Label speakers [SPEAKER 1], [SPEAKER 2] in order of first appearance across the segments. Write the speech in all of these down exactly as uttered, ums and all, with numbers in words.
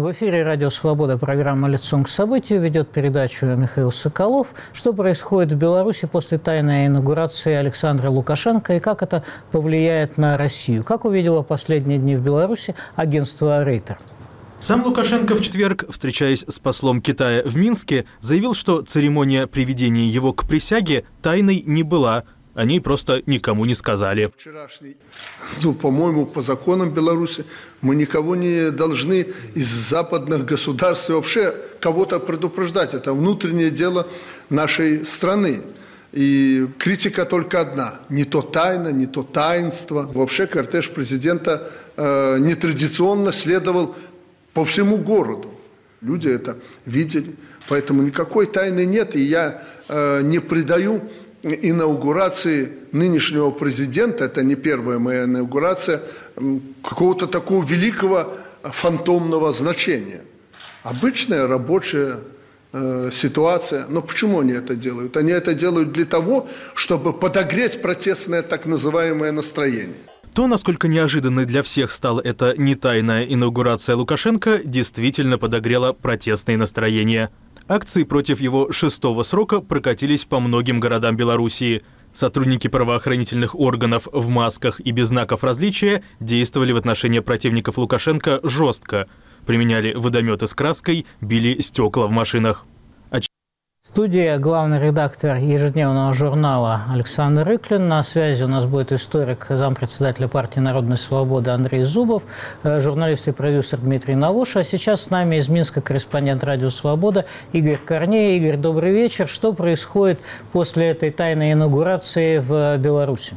[SPEAKER 1] В эфире «Радио Свобода», программа «Лицом к событию». Ведет передачу Михаил Соколов. Что происходит в Беларуси после тайной инаугурации Александра Лукашенко и как это повлияет на Россию? Как увидело последние дни в Беларуси агентство «Рейтер».
[SPEAKER 2] Сам Лукашенко в четверг, встречаясь с послом Китая в Минске, заявил, что церемония приведения его к присяге тайной не была. О ней просто никому не сказали.
[SPEAKER 3] Вчерашний, ну, по-моему, по законам Беларуси мы никого не должны из западных государств вообще кого-то предупреждать. Это внутреннее дело нашей страны. И критика только одна. Не то тайна, не то таинство. Вообще кортеж президента э, нетрадиционно следовал по всему городу. Люди это видели. Поэтому никакой тайны нет. И я э, не придаю инаугурации нынешнего президента, это не первая моя инаугурация, какого-то такого великого фантомного значения. Обычная рабочая э, ситуация. Но почему они это делают? Они это делают для того, чтобы подогреть протестное так называемое настроение.
[SPEAKER 2] То, насколько неожиданной для всех стала эта не тайная инаугурация Лукашенко, действительно подогрела протестные настроения. Акции против его шестого срока прокатились по многим городам Белоруссии. Сотрудники правоохранительных органов в масках и без знаков различия действовали в отношении противников Лукашенко жестко. Применяли водометы с краской, били стекла в машинах.
[SPEAKER 1] В студии главный редактор ежедневного журнала Александр Рыклин. На связи у нас будет историк, зампредседателя партии «Народная свобода» Андрей Зубов, журналист и продюсер Дмитрий Навоша. А сейчас с нами из Минска корреспондент «Радио Свобода» Игорь Корней. Игорь, добрый вечер. Что происходит после этой тайной инаугурации в Беларуси?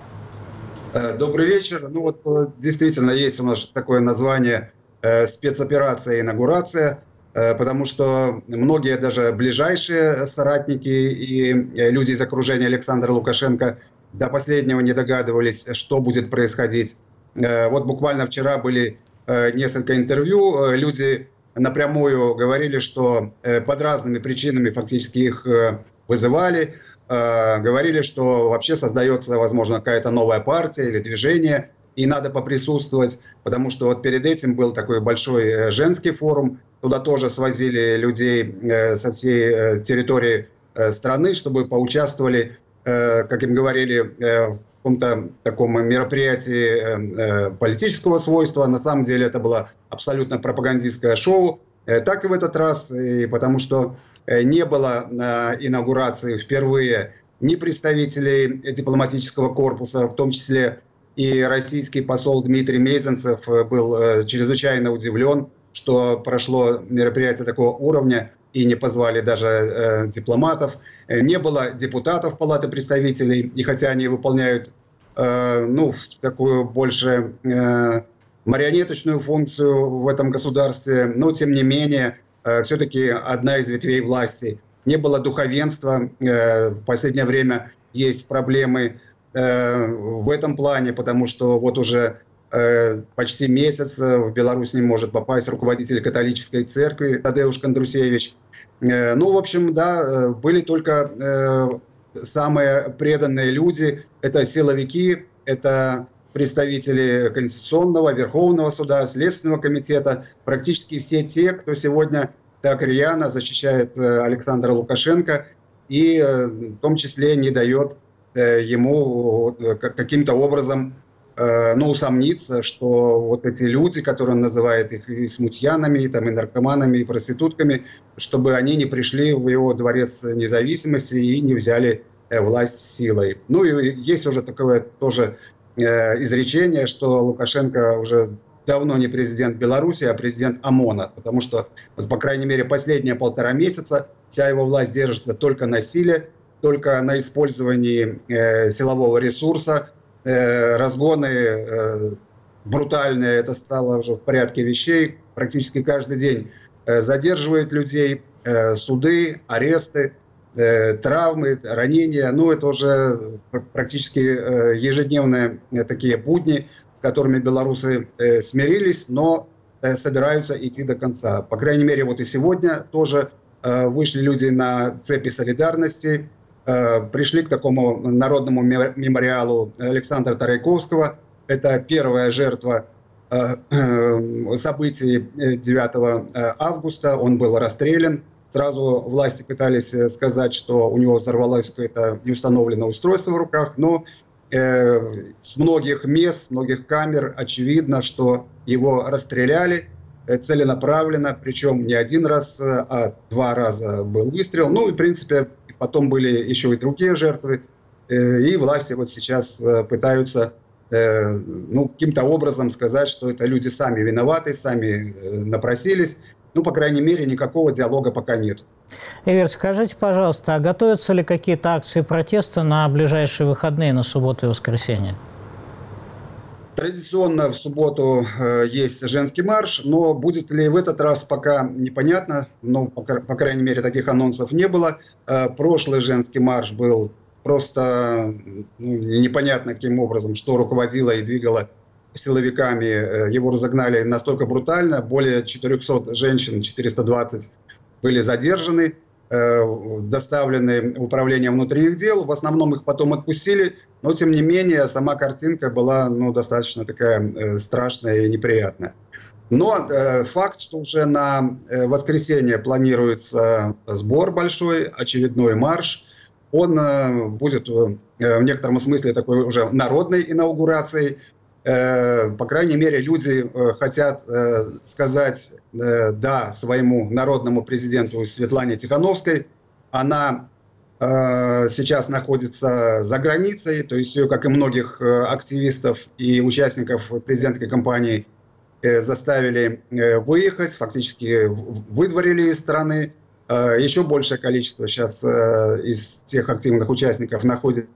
[SPEAKER 4] Добрый вечер. Ну вот действительно есть у нас такое название «спецоперация инаугурация». Потому что многие даже ближайшие соратники и люди из окружения Александра Лукашенко до последнего не догадывались, что будет происходить. Вот буквально вчера были несколько интервью, люди напрямую говорили, что под разными причинами фактически их вызывали, говорили, что вообще создается, возможно, какая-то новая партия или движение, и надо поприсутствовать, потому что вот перед этим был такой большой женский форум, туда тоже свозили людей со всей территории страны, чтобы поучаствовали, как им говорили, в каком-то таком мероприятии политического свойства. На самом деле это было абсолютно пропагандистское шоу. Так и в этот раз, потому что не было на инаугурации впервые ни представителей дипломатического корпуса, в том числе и российский посол Дмитрий Мезенцев был чрезвычайно удивлен, что прошло мероприятие такого уровня и не позвали даже э, дипломатов. Не было депутатов Палаты представителей, и хотя они выполняют э, ну, такую больше э, марионеточную функцию в этом государстве, но тем не менее э, все-таки одна из ветвей власти. Не было духовенства. Э, в последнее время есть проблемы э, в этом плане, потому что вот уже почти месяц в Беларусь не может попасть руководитель католической церкви Тадеуш Кондрусевич. Ну, в общем, да, были только самые преданные люди. Это силовики, это представители Конституционного, Верховного суда, Следственного комитета. Практически все те, кто сегодня так рьяно защищает Александра Лукашенко и в том числе не дает ему каким-то образом ну, усомниться, что вот эти люди, которые он называет их и смутьянами, и, там, и наркоманами, и проститутками, чтобы они не пришли в его дворец независимости и не взяли власть силой. Ну и есть уже такое тоже э, изречение, что Лукашенко уже давно не президент Беларуси, а президент ОМОНа, потому что, вот, по крайней мере, последние полтора месяца вся его власть держится только на силе, только на использовании э, силового ресурса. Разгоны брутальные, это стало уже в порядке вещей. Практически каждый день задерживают людей, суды, аресты, травмы, ранения. Ну, это уже практически ежедневные такие будни, с которыми белорусы смирились, но собираются идти до конца. По крайней мере, вот и сегодня тоже вышли люди на цепи солидарности, пришли к такому народному мемориалу Александра Тарайковского. Это первая жертва событий девятого августа. Он был расстрелян. Сразу власти пытались сказать, что у него взорвалось какое-то неустановленное устройство в руках, но э, с многих мест, с многих камер очевидно, что его расстреляли э, целенаправленно, причем не один раз, а два раза был выстрел. Ну и, в принципе, потом были еще и другие жертвы, э, и власти вот сейчас э, пытаются э, ну, каким-то образом сказать, что это люди сами виноваты, сами э, напросились. Ну, по крайней мере, никакого диалога пока нет.
[SPEAKER 1] Игорь, скажите, пожалуйста, а готовятся ли какие-то акции протеста на ближайшие выходные, на субботу и воскресенье?
[SPEAKER 4] Традиционно в субботу э, есть женский марш, но будет ли в этот раз, пока непонятно. Но, по, по крайней мере, таких анонсов не было. Э, прошлый женский марш был просто ну, непонятно каким образом, что руководило и двигало силовиками. Его разогнали настолько брутально. Более четырехсот женщин, четыреста двадцать, были задержаны, доставлены в управление внутренних дел. В основном их потом отпустили, но тем не менее сама картинка была ну, достаточно такая страшная и неприятная. Но э, факт, что уже на воскресенье планируется сбор большой, очередной марш, он э, будет э, в некотором смысле такой уже народной инаугурацией. По крайней мере, люди хотят сказать «да» своему народному президенту Светлане Тихановской. Она сейчас находится за границей, то есть ее, как и многих активистов и участников президентской кампании, заставили выехать, фактически выдворили из страны. Еще большее количество сейчас из тех активных участников находится.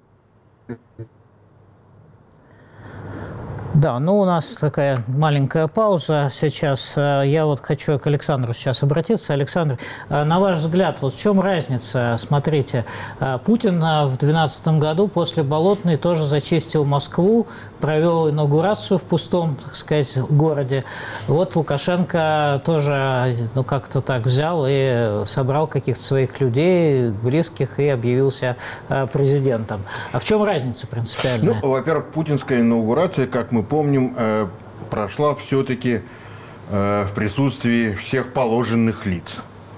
[SPEAKER 1] Да, ну у нас такая маленькая пауза сейчас. Я вот хочу к Александру сейчас обратиться. Александр, на ваш взгляд, вот в чем разница? Смотрите, Путин в две тысячи двенадцатом году после Болотной тоже зачистил Москву, провел инаугурацию в пустом, так сказать, городе. Вот Лукашенко тоже ну, как-то так взял и собрал каких-то своих людей, близких, и объявился президентом. А в чем разница принципиальная?
[SPEAKER 5] Ну, во-первых, путинская инаугурация, как мы помним, прошла все-таки в присутствии всех положенных лиц.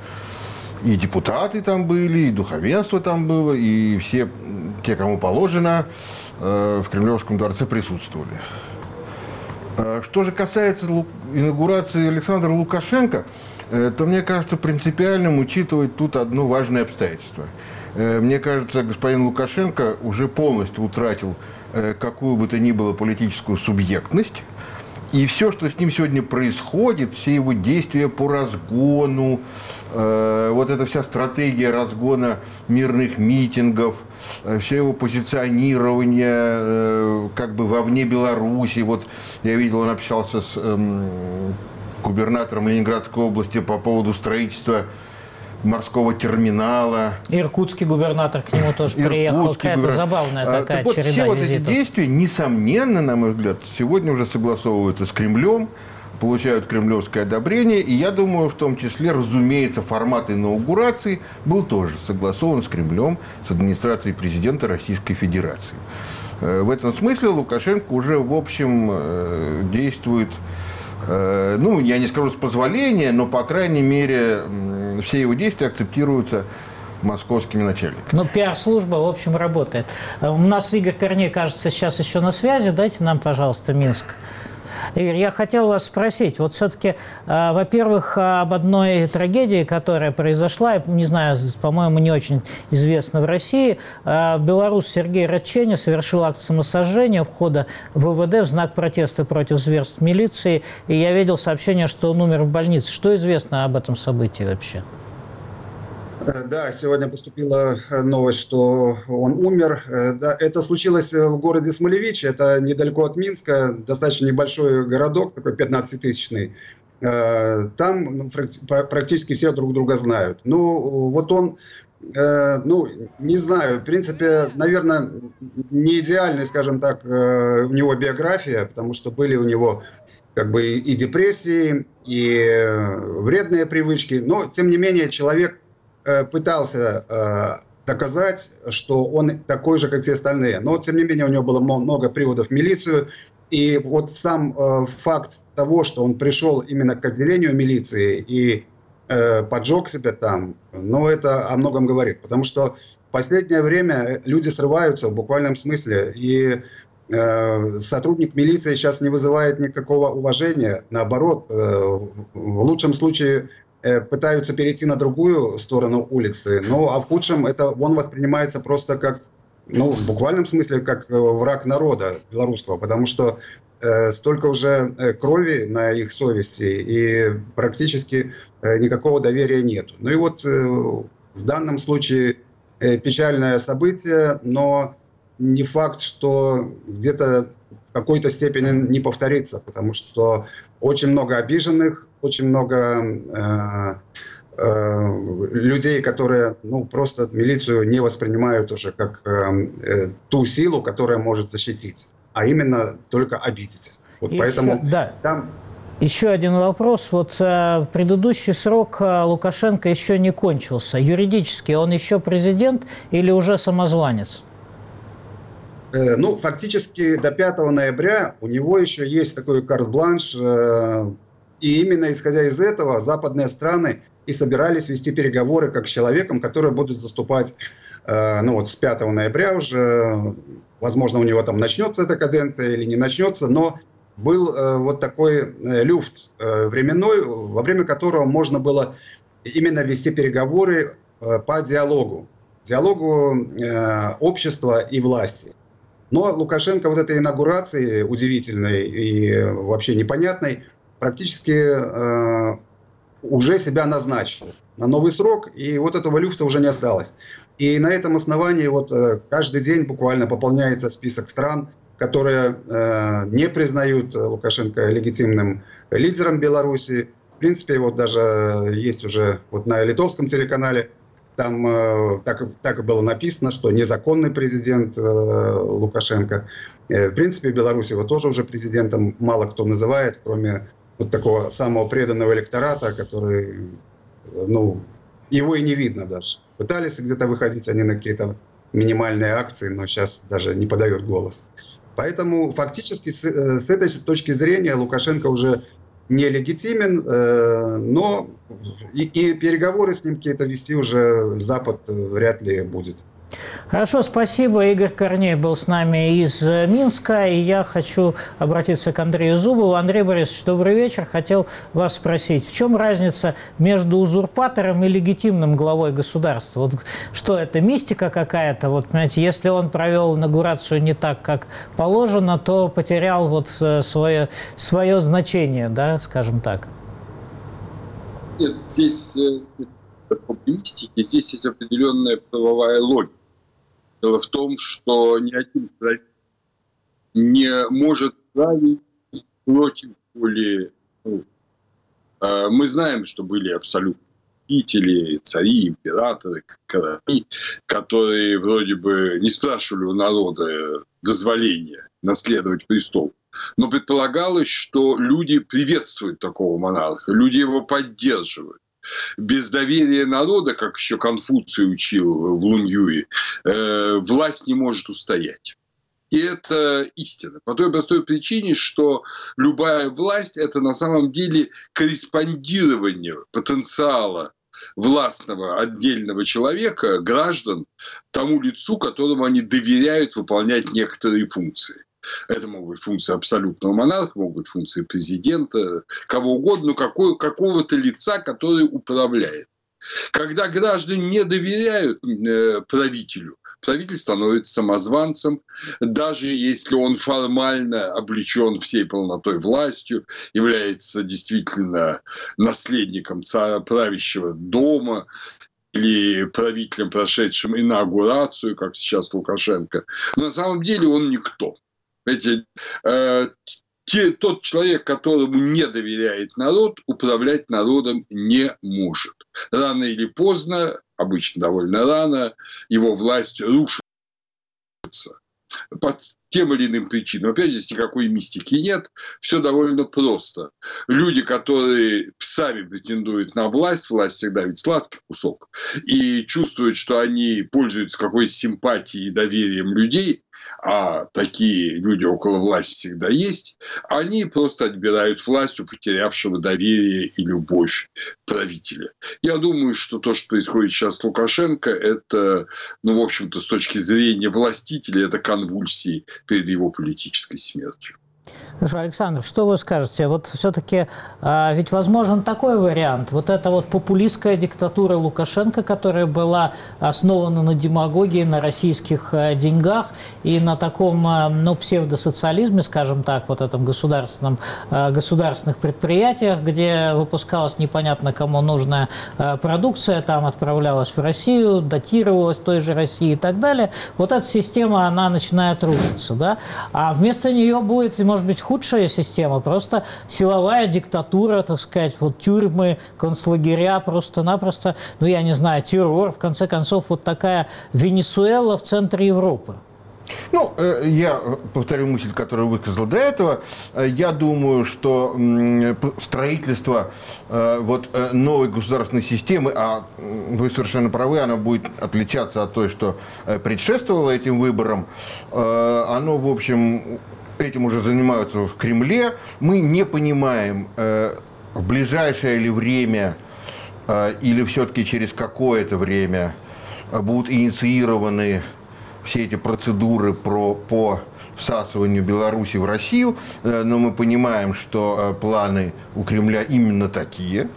[SPEAKER 5] И депутаты там были, и духовенство там было, и все те, кому положено, в Кремлевском дворце присутствовали. Что же касается инаугурации Александра Лукашенко, то мне кажется принципиальным учитывать тут одно важное обстоятельство. Мне кажется, господин Лукашенко уже полностью утратил какую бы то ни было политическую субъектность. И все, что с ним сегодня происходит, все его действия по разгону, э, вот эта вся стратегия разгона мирных митингов, э, все его позиционирование э, как бы вовне Беларуси. Вот я видел, он общался с э, губернатором Ленинградской области по поводу строительства морского терминала.
[SPEAKER 1] Иркутский губернатор к нему тоже Иркутский приехал. Какая-то губернатор. Забавная такая а, так череда
[SPEAKER 5] вот все вот эти
[SPEAKER 1] визитов.
[SPEAKER 5] действия, несомненно, на мой взгляд, сегодня уже согласовываются с Кремлем, получают кремлевское одобрение. И я думаю, в том числе, разумеется, формат инаугурации был тоже согласован с Кремлем, с администрацией президента Российской Федерации. В этом смысле Лукашенко уже, в общем, действует, ну, я не скажу с позволения, но, по крайней мере, все его действия акцептируются московскими начальниками.
[SPEAKER 1] Ну, пиар-служба, в общем, работает. У нас Игорь Корней, кажется, сейчас еще на связи. Дайте нам, пожалуйста, Минск. Игорь, я хотел вас спросить, вот все-таки, э, во-первых, об одной трагедии, которая произошла, не знаю, по-моему, не очень известна в России. Э, белорус Сергей Радченин совершил акт самосожжения у входа в ВВД в знак протеста против зверств милиции. И я видел сообщение, что он умер в больнице. Что известно об этом событии вообще?
[SPEAKER 4] Да, сегодня поступила новость, что он умер. Да, это случилось в городе Смолевич, это недалеко от Минска, достаточно небольшой городок, такой пятнадцатитысячный. Там практически все друг друга знают. Ну, вот он, ну, не знаю, в принципе, наверное, не идеальная, скажем так, у него биография, потому что были у него как бы и депрессии, и вредные привычки, но, тем не менее, человек пытался э, доказать, что он такой же, как все остальные. Но, тем не менее, у него было много приводов в милицию. И вот сам э, факт того, что он пришел именно к отделению милиции и э, поджег себя там, ну, это о многом говорит. Потому что в последнее время люди срываются в буквальном смысле. И э, сотрудник милиции сейчас не вызывает никакого уважения. Наоборот, э, в лучшем случае э, пытаются перейти на другую сторону улицы. Ну, а в худшем это он воспринимается просто как... Ну, в буквальном смысле, как враг народа белорусского, потому что э, столько уже крови на их совести, и практически э, никакого доверия нет. Ну и вот э, в данном случае э, печальное событие, но не факт, что где-то в какой-то степени не повторится, потому что очень много обиженных, очень много... Э, людей, которые ну, просто милицию не воспринимают уже как э, ту силу, которая может защитить, а именно только обидеть. Вот
[SPEAKER 1] еще,
[SPEAKER 4] поэтому
[SPEAKER 1] да.
[SPEAKER 4] там...
[SPEAKER 1] Еще один вопрос. Вот э, предыдущий срок э, Лукашенко еще не кончился. Юридически он еще президент или уже самозванец?
[SPEAKER 4] Э, ну, фактически до пятого ноября у него еще есть такой карт-бланш, э, и именно исходя из этого западные страны и собирались вести переговоры как с человеком, который будет заступать, э, ну вот с пятого ноября уже, возможно, у него там начнется эта каденция или не начнется, но был э, вот такой э, люфт э, временной, во время которого можно было именно вести переговоры э, по диалогу, диалогу э, общества и власти. Но Лукашенко вот этой инаугурации удивительной и вообще непонятной практически... Э, уже себя назначил на новый срок, и вот этого люфта уже не осталось. И на этом основании вот каждый день буквально пополняется список стран, которые э, не признают Лукашенко легитимным лидером Беларуси. В принципе, вот даже есть уже вот на литовском телеканале, там э, так, так и было написано, что незаконный президент э, Лукашенко. Э, в принципе, в Беларуси его тоже уже президентом мало кто называет, кроме вот такого самого преданного электората, который, ну, его и не видно даже. Пытались где-то выходить они на какие-то минимальные акции, но сейчас даже не подают голос. Поэтому фактически с, с этой точки зрения Лукашенко уже нелегитимен, э, но и, и переговоры с ним какие-то вести уже Запад вряд ли будет.
[SPEAKER 1] Хорошо, спасибо. Игорь Корней был с нами из Минска, и я хочу обратиться к Андрею Зубову. Андрей Борисович, добрый вечер. Хотел вас спросить, в чем разница между узурпатором и легитимным главой государства? Вот что это, мистика какая-то? Вот, понимаете, если он провел инаугурацию не так, как положено, то потерял вот свое, свое значение, да, скажем так.
[SPEAKER 6] Нет, здесь мистики, здесь есть определенная правовая логика. Дело в том, что ни один правитель не может править против воли. Мы знаем, что были абсолютные правители, цари, императоры, короли, которые вроде бы не спрашивали у народа дозволения наследовать престол. Но предполагалось, что люди приветствуют такого монарха, люди его поддерживают. Без доверия народа, как еще Конфуций учил в Луньюе, э, власть не может устоять. И это истина. По той простой причине, что любая власть – это на самом деле корреспондирование потенциала властного отдельного человека, граждан, тому лицу, которому они доверяют выполнять некоторые функции. Это могут быть функции абсолютного монарха, могут быть функции президента, кого угодно, но какой, какого-то лица, который управляет. Когда граждане не доверяют э, правителю, правитель становится самозванцем, даже если он формально облечен всей полнотой властью, является действительно наследником царя, правящего дома, или правителем, прошедшим инаугурацию, как сейчас Лукашенко. Но на самом деле он никто. Эти, э, те, тот человек, которому не доверяет народ, управлять народом не может. Рано или поздно, обычно довольно рано, его власть рушится по тем или иным причинам. Опять же, здесь никакой мистики нет, все довольно просто. Люди, которые сами претендуют на власть, власть всегда ведь сладкий кусок, и чувствуют, что они пользуются какой-то симпатией и доверием людей, а такие люди около власти всегда есть, они просто отбирают власть у потерявшего доверие и любовь правителя. Я думаю, что то, что происходит сейчас с Лукашенко, это, ну, в общем-то, с точки зрения властителя, это конвульсии перед его политической смертью.
[SPEAKER 1] Хорошо, Александр, что вы скажете? Вот все-таки а, ведь возможен такой вариант. Вот эта вот популистская диктатура Лукашенко, которая была основана на демагогии, на российских а, деньгах и на таком, а, ну, псевдосоциализме, скажем так, вот этом государственном, а, государственных предприятиях, где выпускалась непонятно кому нужная а, продукция, там отправлялась в Россию, датировалась той же России и так далее. Вот эта система, она начинает рушиться, да? А вместо нее будет, может быть, худшая система, просто силовая диктатура, так сказать, вот тюрьмы, концлагеря, просто-напросто, ну, я не знаю, террор, в конце концов, вот такая Венесуэла в центре Европы.
[SPEAKER 5] Ну, я повторю мысль, которую высказал до этого. Я думаю, что строительство вот новой государственной системы, а вы совершенно правы, она будет отличаться от той, что предшествовало этим выборам, оно, в общем, этим уже занимаются в Кремле. Мы не понимаем, в ближайшее ли время или все-таки через какое-то время будут инициированы все эти процедуры про, по всасыванию Беларуси в Россию, но мы понимаем, что планы у Кремля именно такие,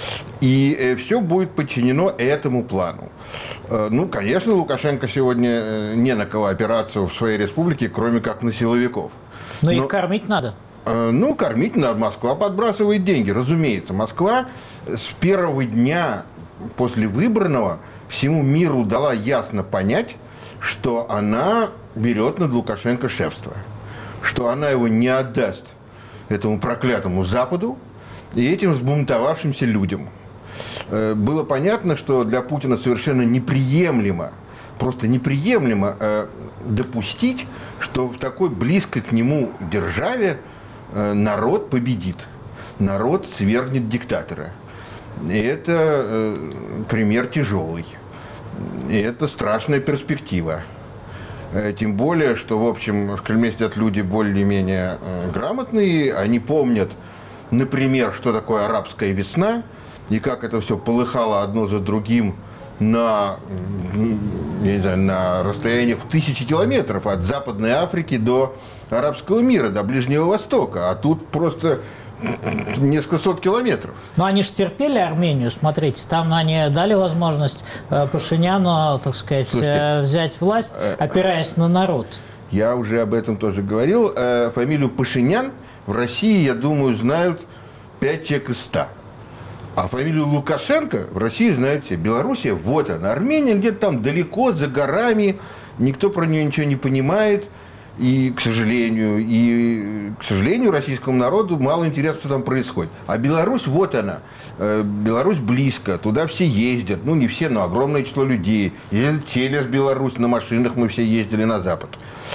[SPEAKER 5] и все будет подчинено этому плану. Ну, конечно, Лукашенко сегодня не на кого опираться в своей республике, кроме как на силовиков.
[SPEAKER 1] Но, но их кормить надо.
[SPEAKER 5] Ну, кормить надо. Москва подбрасывает деньги, разумеется. Москва с первого дня после выбранного всему миру дала ясно понять, что она берет над Лукашенко шефство, что она его не отдаст этому проклятому Западу и этим взбунтовавшимся людям. Было понятно, что для Путина совершенно неприемлемо, просто неприемлемо допустить, что в такой близкой к нему державе народ победит, народ свергнет диктатора. И это пример тяжелый. И это страшная перспектива. Тем более, что, в общем, в Кремле сидят люди более-менее грамотные, они помнят, например, что такое арабская весна, и как это все полыхало одно за другим на, я не знаю, на расстояниях в тысячи километров от Западной Африки до арабского мира, до Ближнего Востока. А тут просто несколько сот километров.
[SPEAKER 1] Но они же терпели Армению, смотрите, там они дали возможность Пашиняну, так сказать, Слушайте, взять власть, опираясь на народ.
[SPEAKER 5] Я уже об этом тоже говорил. Фамилию Пашинян в России, я думаю, знают пять человек из ста. А фамилию Лукашенко в России знают все. Белоруссия, вот она. Армения где-то там далеко, за горами. Никто про нее ничего не понимает. И, к сожалению, и, к сожалению, российскому народу мало интересно, что там происходит. А Беларусь, вот она. Беларусь близко, туда все ездят. Ну, не все, но огромное число людей. Ездят через Беларусь, на машинах мы все ездили на Запад.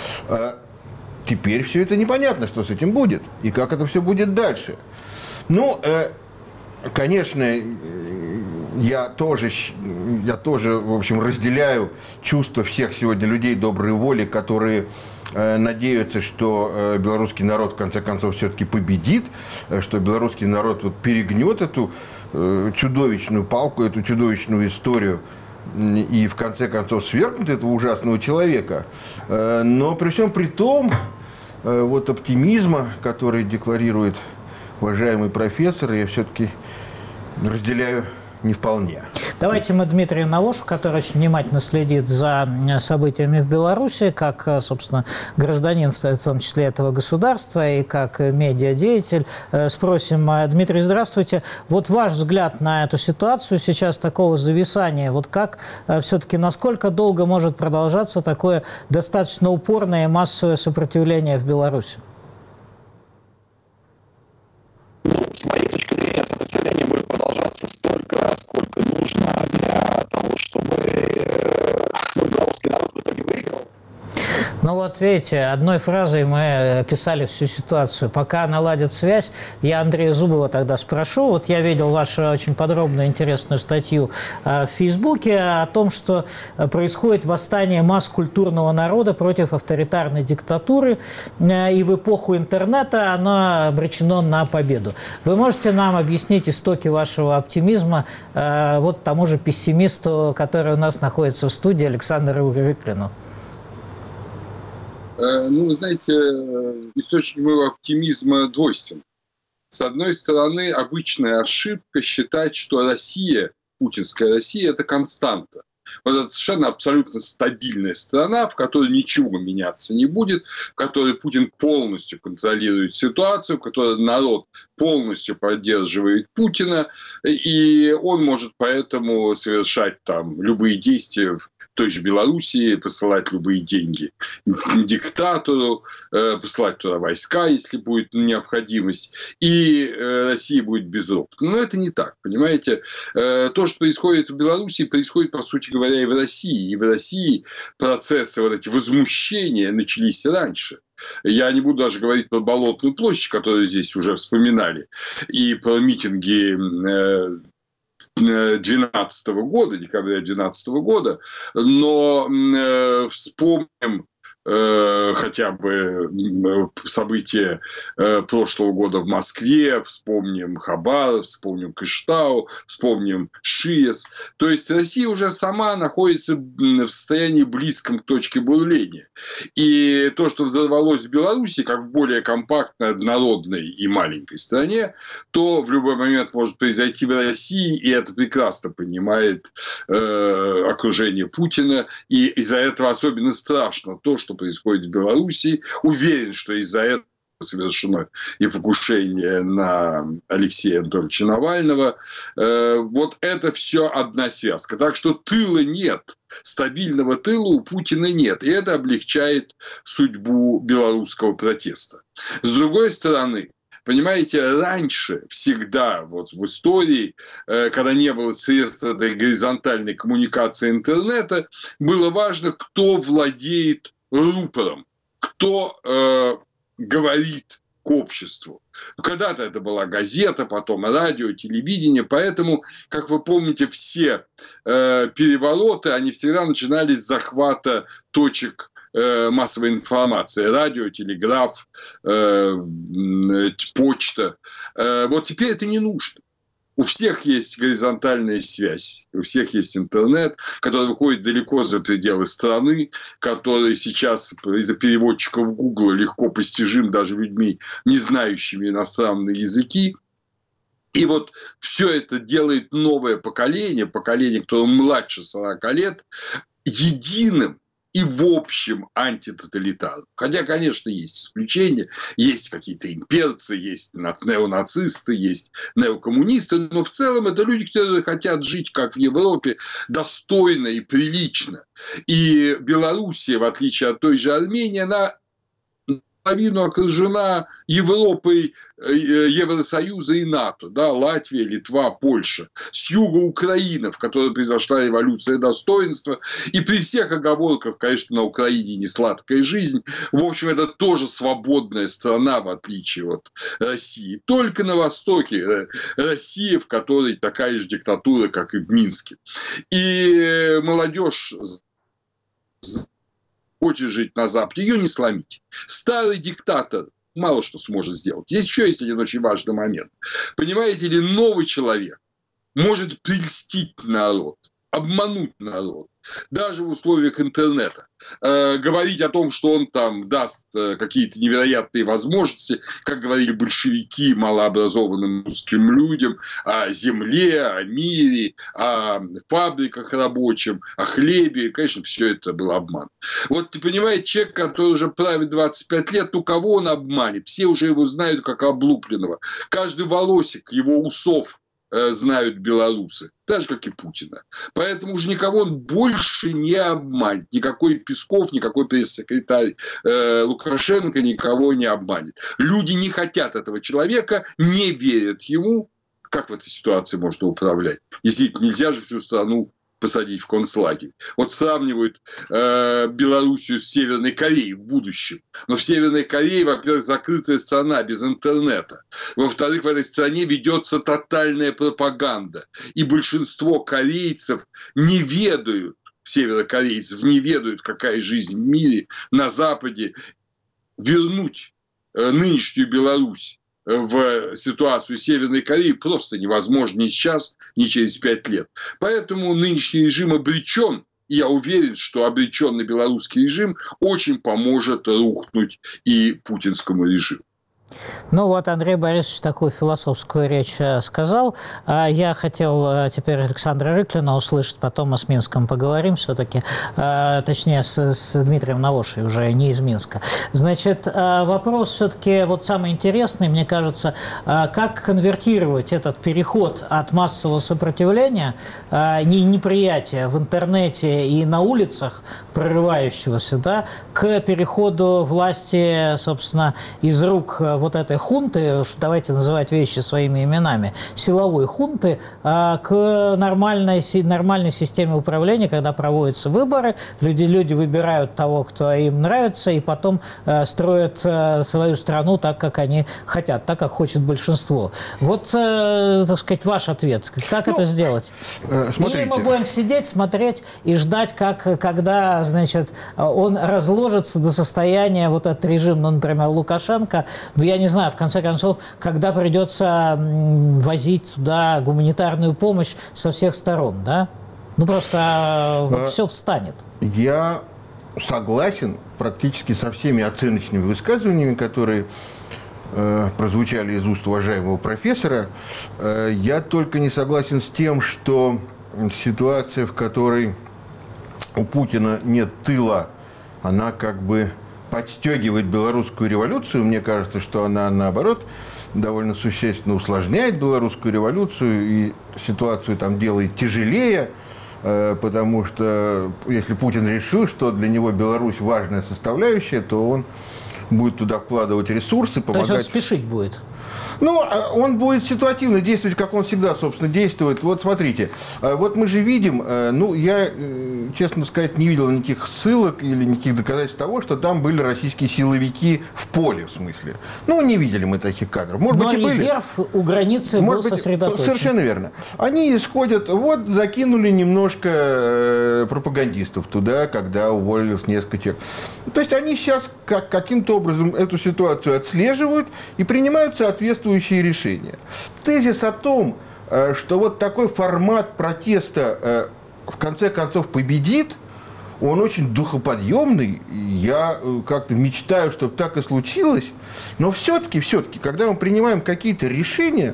[SPEAKER 5] Теперь все это непонятно, что с этим будет. И как это все будет дальше. Ну, конечно, я тоже, я тоже, в общем, разделяю чувства всех сегодня людей доброй воли, которые э, надеются, что э, белорусский народ в конце концов все-таки победит, э, что белорусский народ вот перегнет эту э, чудовищную палку, эту чудовищную историю и в конце концов свергнет этого ужасного человека. Э, но при всем при том, э, вот оптимизма, который декларирует уважаемый профессор, я все-таки разделяю не вполне.
[SPEAKER 1] Давайте мы Дмитрию Навошу, который очень внимательно следит за событиями в Беларуси, как, собственно, гражданин, в том числе этого государства, и как медиадеятель, спросим. Дмитрий, здравствуйте. Вот ваш взгляд на эту ситуацию сейчас, такого зависания, вот как все-таки, насколько долго может продолжаться такое достаточно упорное и массовое сопротивление в Беларуси?
[SPEAKER 7] С моей точки зрения, сопротивление будет продолжаться столько, сколько нужно для того, чтобы белорусский народ в итоге выиграл.
[SPEAKER 1] Ну вот видите, одной фразой мы описали всю ситуацию. Пока наладит связь, я Андрея Зубова тогда спрошу. Вот я видел вашу очень подробную, интересную статью в Фейсбуке о том, что происходит восстание масс культурного народа против авторитарной диктатуры, и в эпоху интернета оно обречено на победу. Вы можете нам объяснить истоки вашего оптимизма вот тому же пессимисту, который у нас находится в студии, Александру Рыклину?
[SPEAKER 6] Ну, вы знаете, источник моего оптимизма двойственен. С одной стороны, обычная ошибка считать, что Россия, путинская Россия, это константа. Вот это совершенно абсолютно стабильная страна, в которой ничего меняться не будет, в которой Путин полностью контролирует ситуацию, в которой народ полностью поддерживает Путина, и он может поэтому совершать там любые действия в той же Белоруссии, посылать любые деньги диктатору, посылать туда войска, если будет необходимость, и Россия будет безропотна. Но это не так, понимаете? То, что происходит в Белоруссии, происходит, по сути говоря, и в России. И в России процессы вот эти возмущения начались раньше. Я не буду даже говорить про Болотную площадь, которую здесь уже вспоминали, и про митинги двенадцатого года, декабря две тысячи двенадцатого года, но э, вспомним э, хотя бы события э, прошлого года в Москве, вспомним Хабаровск, вспомним Кыштау, вспомним Шиес. То есть Россия уже сама находится в состоянии близком к точке бурления. И то, что взорвалось в Беларуси, как в более компактной, однородной и маленькой стране, то в любой момент может произойти в России, и это прекрасно понимает э, окружение Путина. И из-за этого особенно страшно то, что происходит в Беларуси. Уверен, что из-за этого совершено и покушение на Алексея Анатольевича Навального. Э, вот это все одна связка. Так что тыла нет. Стабильного тыла у Путина нет. И это облегчает судьбу белорусского протеста. С другой стороны, понимаете, раньше всегда вот в истории, когда не было средств этой горизонтальной коммуникации интернета, было важно, кто владеет рупором, кто э, говорит к обществу. Когда-то это была газета, потом радио, телевидение. Поэтому, как вы помните, все э, перевороты, они всегда начинались с захвата точек массовой информации, радио, телеграф, э, почта. Э, вот теперь это не нужно. У всех есть горизонтальная связь, у всех есть интернет, который выходит далеко за пределы страны, который сейчас из-за переводчиков Google легко постижим даже людьми, не знающими иностранные языки. И вот все это делает новое поколение, поколение, которое младше сорока лет, единым и в общем антитоталитарным. Хотя, конечно, есть исключения. Есть какие-то имперцы, есть неонацисты, есть неокоммунисты. Но в целом это люди, которые хотят жить, как в Европе, достойно и прилично. И Белоруссия, в отличие от той же Армении, она половину окружена Европой, Евросоюза и НАТО. Да, Латвия, Литва, Польша. С юга Украина, в которой произошла революция достоинства. И при всех оговорках, конечно, на Украине не сладкая жизнь. В общем, это тоже свободная страна, в отличие от России. Только на востоке Россия, в которой такая же диктатура, как и в Минске. И молодежь хочет жить на Западе, ее не сломить. Старый диктатор мало что сможет сделать. Здесь еще есть один очень важный момент. Понимаете ли, новый человек может прельстить народ, обмануть народ, даже в условиях интернета. Э, говорить о том, что он там даст э, какие-то невероятные возможности, как говорили большевики малообразованным русским людям, о земле, о мире, о фабриках рабочем, о хлебе. Конечно, все это был обман. Вот, понимаете, человек, который уже правит двадцать пять лет, ну, кого он обманет? Все уже его знают как облупленного. Каждый волосик его усов знают белорусы, так же, как и Путина. Поэтому уже никого он больше не обманет. Никакой Песков, никакой пресс-секретарь э, Лукашенко никого не обманет. Люди не хотят этого человека, не верят ему. Как в этой ситуации можно управлять? Действительно, нельзя же всю страну посадить в концлагерь. Вот сравнивают э, Белоруссию с Северной Кореей в будущем. Но в Северной Корее, во-первых, закрытая страна без интернета. Во-вторых, в этой стране ведется тотальная пропаганда. И большинство корейцев не ведают, северокорейцев не ведают, какая жизнь в мире, на Западе. Вернуть э, нынешнюю Беларусь в ситуацию Северной Кореи просто невозможно ни сейчас, ни через пять лет. Поэтому нынешний режим обречен, и я уверен, что обреченный белорусский режим очень поможет рухнуть и путинскому режиму.
[SPEAKER 1] Ну вот Андрей Борисович такую философскую речь сказал. А я хотел теперь Александра Рыклина услышать, потом мы с Минском поговорим все-таки, точнее с, с Дмитрием Навошей, уже не из Минска. Значит, вопрос все-таки вот самый интересный, мне кажется, как конвертировать этот переход от массового сопротивления, неприятия в интернете и на улицах, прорывающегося, да, к переходу власти, собственно, из рук вот этой хунты, давайте называть вещи своими именами, силовой хунты, к нормальной, нормальной системе управления, когда проводятся выборы, люди, люди выбирают того, кто им нравится, и потом строят свою страну так, как они хотят, так, как хочет большинство. Вот, так сказать, ваш ответ. Как ну, это сделать? Смотрите. Или мы будем сидеть, смотреть и ждать, как, когда, значит, он разложится до состояния, вот этот режим, ну, например, Лукашенко, ну, я не знаю, в конце концов, когда придется возить туда гуманитарную помощь со всех сторон, да? Ну, просто а, все встанет.
[SPEAKER 5] Я согласен практически со всеми оценочными высказываниями, которые э, прозвучали из уст уважаемого профессора. Э, я только не согласен с тем, что ситуация, в которой у Путина нет тыла, она как бы подстегивает белорусскую революцию. Мне кажется, что она, наоборот, довольно существенно усложняет белорусскую революцию и ситуацию там делает тяжелее, потому что если Путин решил, что для него Беларусь важная составляющая, то он будет туда вкладывать ресурсы, помогать.
[SPEAKER 1] То есть он спешить будет?
[SPEAKER 5] Ну, он будет ситуативно действовать, как он всегда, собственно, действует. Вот смотрите, вот мы же видим, ну, я, честно сказать, не видел никаких ссылок или никаких доказательств того, что там были российские силовики в поле, в смысле. Ну, не видели мы таких кадров. Может
[SPEAKER 1] Но
[SPEAKER 5] быть, и
[SPEAKER 1] резерв
[SPEAKER 5] были.
[SPEAKER 1] у границы
[SPEAKER 5] Может
[SPEAKER 1] был
[SPEAKER 5] быть,
[SPEAKER 1] сосредоточен.
[SPEAKER 5] Совершенно верно. Они исходят, вот, закинули немножко пропагандистов туда, когда уволились несколько человек. То есть они сейчас как, каким-то образом эту ситуацию отслеживают и принимают соответствующие решения. Тезис о том, что вот такой формат протеста в конце концов победит, он очень духоподъемный. Я как-то мечтаю, чтобы так и случилось. Но все-таки, все-таки, когда мы принимаем какие-то решения,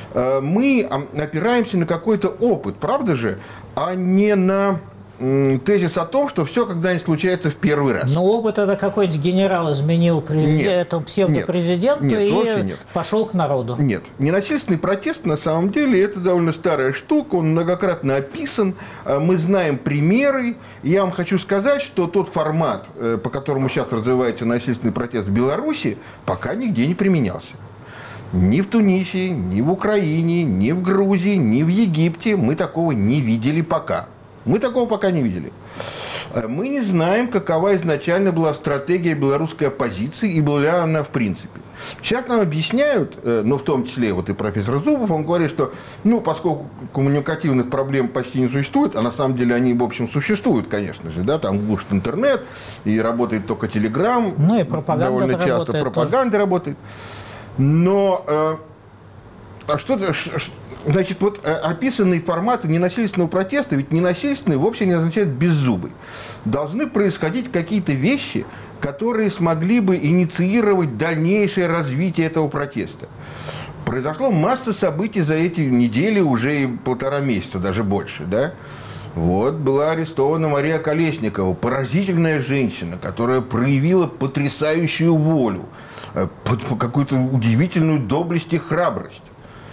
[SPEAKER 5] мы опираемся на какой-то опыт, правда же, а не на тезис о том, что все когда-нибудь случается в первый раз.
[SPEAKER 1] Но опыт это какой-нибудь генерал изменил президенту, псевдопрезиденту
[SPEAKER 5] нет, нет,
[SPEAKER 1] и
[SPEAKER 5] нет.
[SPEAKER 1] пошел к народу.
[SPEAKER 5] Нет. Ненасильственный протест, на самом деле, это довольно старая штука, он многократно описан, мы знаем примеры. Я вам хочу сказать, что тот формат, по которому сейчас развивается насильственный протест в Беларуси, пока нигде не применялся. Ни в Тунисе, ни в Украине, ни в Грузии, ни в Египте мы такого не видели пока. Мы такого пока не видели. Мы не знаем, какова изначально была стратегия белорусской оппозиции и была ли она в принципе. Сейчас нам объясняют, но в том числе вот и профессор Зубов, он говорит, что ну, поскольку коммуникативных проблем почти не существует, а на самом деле они, в общем, существуют, конечно же, да, там глушит интернет, и работает только Телеграм,
[SPEAKER 1] ну, и пропаганда
[SPEAKER 5] довольно часто пропаганда тоже работает. Но э, а что, значит, вот описанные форматы ненасильственного протеста, ведь ненасильственный вовсе не означает беззубый. Должны происходить какие-то вещи, которые смогли бы инициировать дальнейшее развитие этого протеста. Произошло масса событий за эти недели, уже и полтора месяца, даже больше, да? Вот была арестована Мария Колесникова, поразительная женщина, которая проявила потрясающую волю, какую-то удивительную доблесть и храбрость.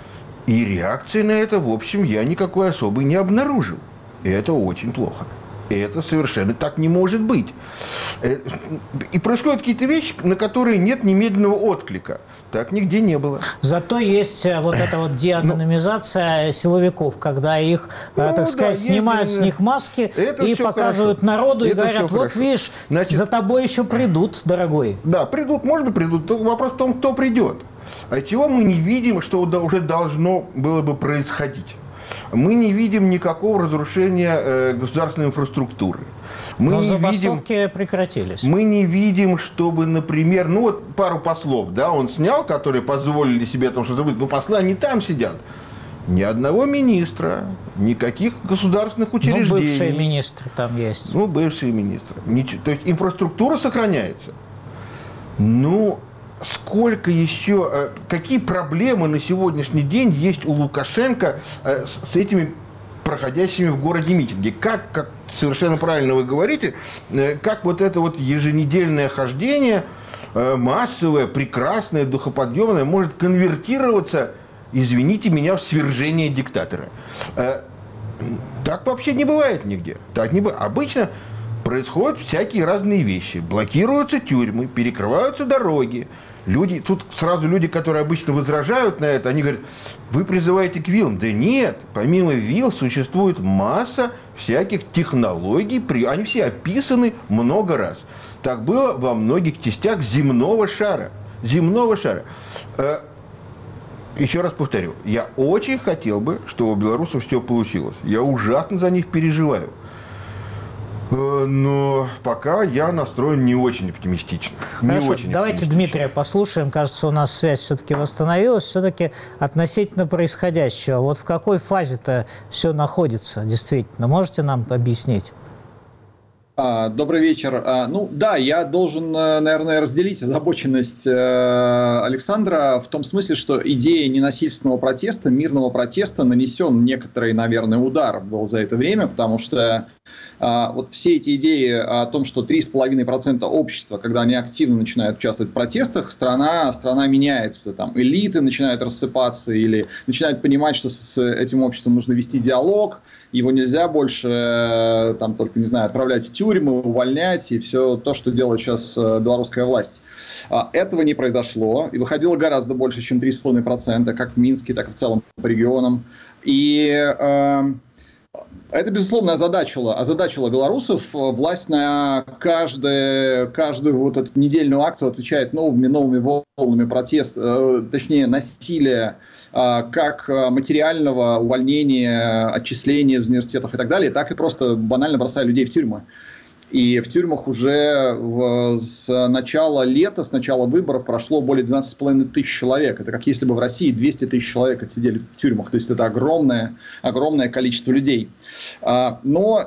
[SPEAKER 5] И реакции на это, в общем, я никакой особой не обнаружил. И это очень плохо. Это совершенно так не может быть. И происходят какие-то вещи, на которые нет немедленного отклика. Так нигде не было.
[SPEAKER 1] Зато есть вот эта вот деанонимизация ну, силовиков, когда их, ну, так да, сказать, снимают есть, с них маски и показывают хорошо. народу это и говорят, вот хорошо. видишь, Значит, за тобой еще придут, дорогой.
[SPEAKER 5] Да, придут, может быть, придут. Вопрос в том, кто придет. А чего мы не видим, что уже должно было бы происходить? Мы не видим никакого разрушения э, государственной инфраструктуры. Мы
[SPEAKER 1] Но
[SPEAKER 5] не
[SPEAKER 1] забастовки
[SPEAKER 5] видим,
[SPEAKER 1] прекратились.
[SPEAKER 5] Мы не видим, чтобы, например, ну вот пару послов, да, он снял, которые позволили себе там что-то забыть, но послы они там сидят. Ни одного министра, никаких государственных учреждений.
[SPEAKER 1] Ну, бывшие министры там есть.
[SPEAKER 5] Ну, бывшие министры. Ничего. То есть инфраструктура сохраняется. Ну, сколько еще, какие проблемы на сегодняшний день есть у Лукашенко с этими проходящими в городе митинги? Как, как совершенно правильно вы говорите, как вот это вот еженедельное хождение, массовое, прекрасное, духоподъемное, может конвертироваться, извините меня, в свержение диктатора? Так вообще не бывает нигде. Так не бывает. Обычно происходят всякие разные вещи. Блокируются тюрьмы, перекрываются дороги. Люди, тут сразу люди, которые обычно возражают на это, они говорят, вы призываете к вилам. Да нет, помимо вил существует масса всяких технологий, они все описаны много раз. Так было во многих частях земного шара. Земного шара. Еще раз повторю, я очень хотел бы, чтобы у белорусов все получилось. Я ужасно за них переживаю. Но пока я настроен не очень оптимистично. Не
[SPEAKER 1] Хорошо,
[SPEAKER 5] очень
[SPEAKER 1] давайте
[SPEAKER 5] оптимистично.
[SPEAKER 1] Дмитрия послушаем. Кажется, у нас связь все-таки восстановилась. Все-таки относительно происходящего. Вот в какой фазе-то все находится, действительно? Можете нам объяснить?
[SPEAKER 8] Добрый вечер. Ну да, я должен, наверное, разделить озабоченность Александра в том смысле, что идея ненасильственного протеста, мирного протеста нанесен некоторый, наверное, удар был за это время, потому что вот все эти идеи о том, что три с половиной процента общества, когда они активно начинают участвовать в протестах, страна, страна меняется, там элиты начинают рассыпаться или начинают понимать, что с этим обществом нужно вести диалог, его нельзя больше там только, не знаю, отправлять в тюрьму, увольнять и все то, что делает сейчас белорусская власть. Этого не произошло, и выходило гораздо больше, чем три с половиной процента, как в Минске, так и в целом по регионам. И э, это, безусловно, озадачило, озадачило белорусов. Власть на каждое, каждую вот эту недельную акцию отвечает новыми, новыми волнами протеста, э, точнее, насилия, э, как материального, увольнения, отчисления из университетов и так далее, так и просто банально бросая людей в тюрьмы. И в тюрьмах уже в, с начала лета, с начала выборов прошло более двенадцати с половиной тысяч человек. Это как если бы в России двести тысяч человек отсидели в тюрьмах. То есть это огромное, огромное количество людей. Но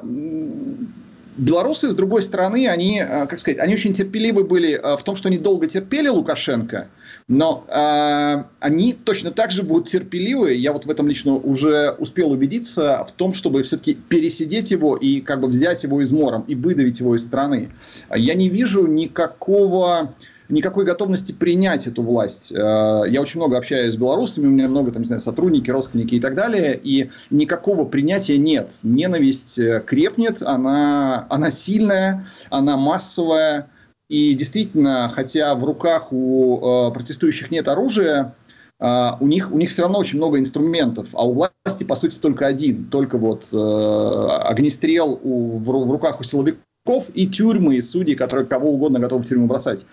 [SPEAKER 8] белорусы, с другой стороны, они, как сказать, они очень терпеливы были в том, что они долго терпели Лукашенко, но э, они точно так же будут терпеливы, я вот в этом лично уже успел убедиться, в том, чтобы все-таки пересидеть его и как бы взять его измором и выдавить его из страны. Я не вижу никакого... никакой готовности принять эту власть. Я очень много общаюсь с белорусами, у меня много там, не знаю, сотрудники, родственники и так далее, и никакого принятия нет. Ненависть крепнет, она, она сильная, она массовая, и действительно, хотя в руках у протестующих нет оружия, у них, у них все равно очень много инструментов, а у власти, по сути, только один, только вот огнестрел у, в, в руках у силовиков, и тюрьмы, и судьи, которые кого угодно готовы в тюрьму бросать.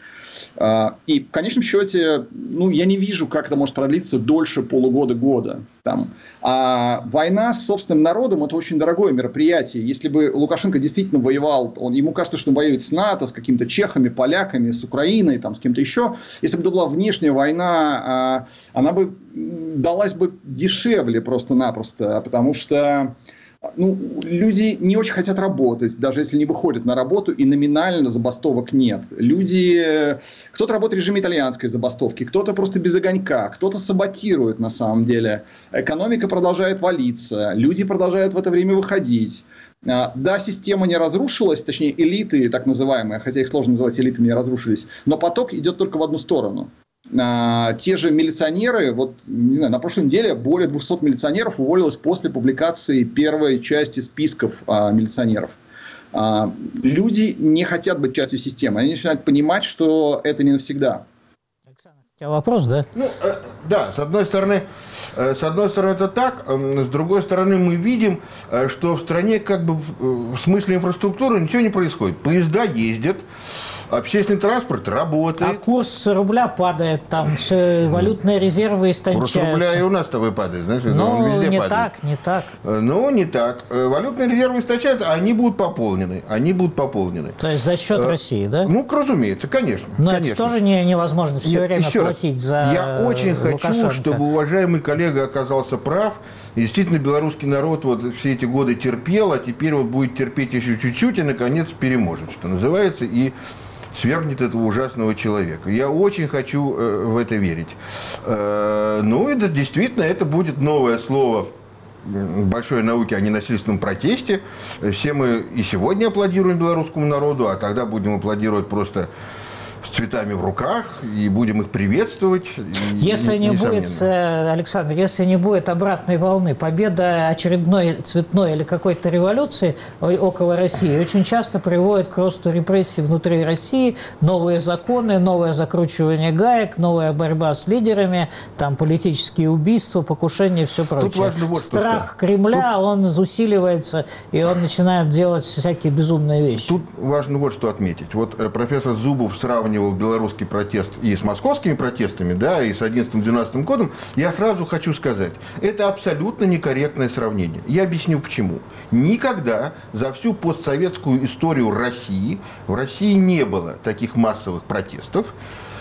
[SPEAKER 8] И в конечном счете, ну, я не вижу, как это может продлиться дольше полугода-года. Там. А война с собственным народом – это очень дорогое мероприятие. Если бы Лукашенко действительно воевал, он, ему кажется, что он воюет с НАТО, с какими-то чехами, поляками, с Украиной, там, с кем-то еще. Если бы это была внешняя война, она бы далась бы дешевле просто-напросто, потому что ну, люди не очень хотят работать, даже если не выходят на работу, и номинально забастовок нет. Люди, кто-то работает в режиме итальянской забастовки, кто-то просто без огонька, кто-то саботирует на самом деле. Экономика продолжает валиться, люди продолжают в это время выходить. Да, система не разрушилась, точнее элиты так называемые, хотя их сложно называть элитами, не разрушились, но поток идет только в одну сторону. А, те же милиционеры, вот, не знаю, на прошлой неделе более двухсот милиционеров уволилось после публикации первой части списков а, милиционеров. А, люди не хотят быть частью системы, они начинают понимать, что это не навсегда.
[SPEAKER 1] Александр, у тебя вопрос, да?
[SPEAKER 5] Ну, э, да, с одной стороны, э, с одной стороны это так, э, с другой стороны мы видим, э, что в стране как бы в, в смысле инфраструктуры ничего не происходит. Поезда ездят, общественный транспорт работает.
[SPEAKER 1] А курс рубля падает, там все валютные резервы истончаются.
[SPEAKER 5] Курс рубля и у нас с тобой падает, знаешь,
[SPEAKER 1] ну,
[SPEAKER 5] он везде
[SPEAKER 1] не
[SPEAKER 5] падает.
[SPEAKER 1] так, не так.
[SPEAKER 5] Ну, не так. Валютные резервы истощаются, они будут пополнены. Они будут пополнены.
[SPEAKER 1] То есть за счет
[SPEAKER 5] э,
[SPEAKER 1] России, да?
[SPEAKER 5] Ну, разумеется, конечно.
[SPEAKER 1] Но
[SPEAKER 5] конечно.
[SPEAKER 1] это тоже не, невозможно все
[SPEAKER 5] Нет,
[SPEAKER 1] время
[SPEAKER 5] еще
[SPEAKER 1] платить
[SPEAKER 5] раз,
[SPEAKER 1] за
[SPEAKER 5] я очень
[SPEAKER 1] Лукашенко.
[SPEAKER 5] хочу, чтобы уважаемый коллега оказался прав. И действительно, белорусский народ вот все эти годы терпел, а теперь вот будет терпеть еще чуть-чуть и, наконец, переможет, что называется, и свергнет этого ужасного человека. Я очень хочу э, в это верить. Э, ну, это действительно, это будет новое слово большой науки о ненасильственном протесте. Все мы и сегодня аплодируем белорусскому народу, а тогда будем аплодировать просто с цветами в руках и будем их приветствовать.
[SPEAKER 1] Если не будет, Александр, если не будет обратной волны, победа очередной цветной или какой-то революции около России очень часто приводит к росту репрессий внутри России, новые законы, новое закручивание гаек, новая борьба с лидерами, там политические убийства, покушения и все прочее.
[SPEAKER 5] Тут важно вот
[SPEAKER 1] Страх Кремля, Тут... он усиливается, и он начинает делать всякие безумные вещи.
[SPEAKER 5] Тут важно вот что отметить. Вот профессор Зубов сравнивал белорусский протест и с московскими протестами, да, и с одиннадцатым-двенадцатым годом, я сразу хочу сказать, это абсолютно некорректное сравнение. Я объясню почему. Никогда за всю постсоветскую историю России в России не было таких массовых протестов.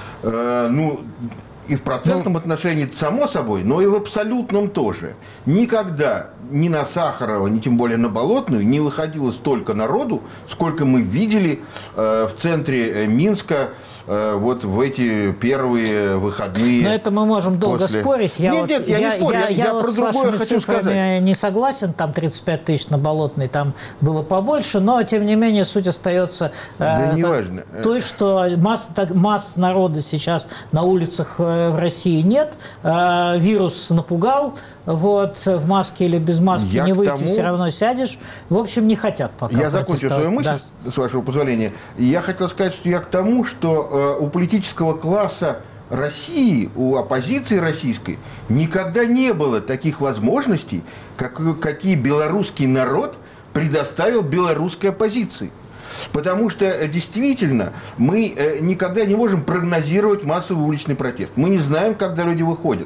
[SPEAKER 5] Э, ну, и в процентном отношении, само собой, но и в абсолютном тоже. Никогда ни на Сахарова, ни тем более на Болотную не выходило столько народу, сколько мы видели э, в центре Минска э, вот в эти первые выходные.
[SPEAKER 1] Но это мы можем долго
[SPEAKER 5] после...
[SPEAKER 1] спорить. Я
[SPEAKER 5] нет,
[SPEAKER 1] вот,
[SPEAKER 5] нет, я, я не спорю, я, я, я
[SPEAKER 1] вот
[SPEAKER 5] про
[SPEAKER 1] с
[SPEAKER 5] другое
[SPEAKER 1] вашими
[SPEAKER 5] хочу
[SPEAKER 1] цифрами
[SPEAKER 5] сказать.
[SPEAKER 1] Не согласен, там тридцать пять тысяч на Болотной, там было побольше, но тем не менее суть остается
[SPEAKER 5] да
[SPEAKER 1] э,
[SPEAKER 5] не
[SPEAKER 1] так,
[SPEAKER 5] важно.
[SPEAKER 1] той, что масс, так, масс народа сейчас на улицах в России нет, э, вирус напугал, вот, в маске или без маски
[SPEAKER 5] я
[SPEAKER 1] не выйти,
[SPEAKER 5] тому...
[SPEAKER 1] все равно сядешь. В общем, не хотят пока.
[SPEAKER 5] Я закончу свою мысль,
[SPEAKER 1] да.
[SPEAKER 5] с вашего позволения. Я хотел сказать, что я к тому, что э, у политического класса России, у оппозиции российской никогда не было таких возможностей, как, какие белорусский народ предоставил белорусской оппозиции. Потому что действительно мы никогда не можем прогнозировать массовый уличный протест. Мы не знаем, когда люди выходят.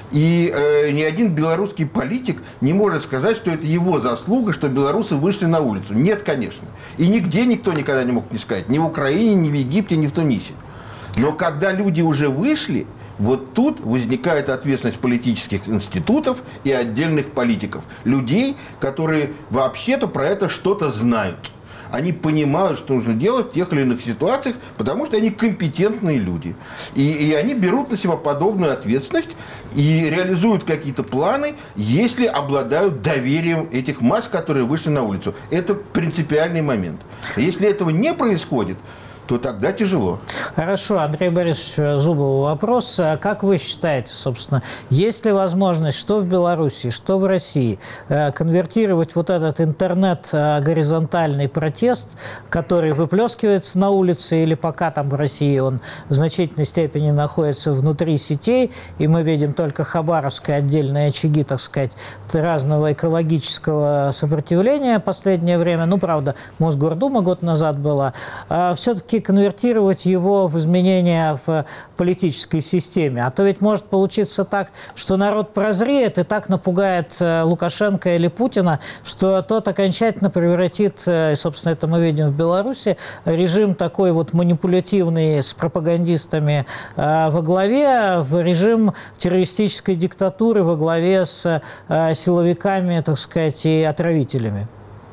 [SPEAKER 5] И э, ни один белорусский политик не может сказать, что это его заслуга, что белорусы вышли на улицу. Нет, конечно. И нигде никто никогда не мог не сказать. Ни в Украине, ни в Египте, ни в Тунисе. Но когда люди уже вышли, вот тут возникает ответственность политических институтов и отдельных политиков. Людей, которые вообще-то про это что-то знают. Они понимают, что нужно делать в тех или иных ситуациях, потому что они компетентные люди. И, и они берут на себя подобную ответственность и реализуют какие-то планы, если обладают доверием этих масс, которые вышли на улицу. Это принципиальный момент. Если этого не происходит, то тогда тяжело.
[SPEAKER 1] Хорошо, Андрей Борисович Зубову вопрос. Как вы считаете, собственно, есть ли возможность, что в Беларуси, что в России, конвертировать вот этот интернет-горизонтальный протест, который выплескивается на улице, или пока там в России он в значительной степени находится внутри сетей, и мы видим только хабаровские отдельные очаги, так сказать, разного экологического сопротивления в последнее время. Ну, правда, Мосгордума год назад была. Все-таки конвертировать его в изменения в политической системе. А то ведь может получиться так, что народ прозреет и так напугает Лукашенко или Путина, что тот окончательно превратит, и, собственно, это мы видим в Беларуси, режим такой вот манипулятивный с пропагандистами во главе, в режим террористической диктатуры во главе с силовиками, так сказать, и отравителями.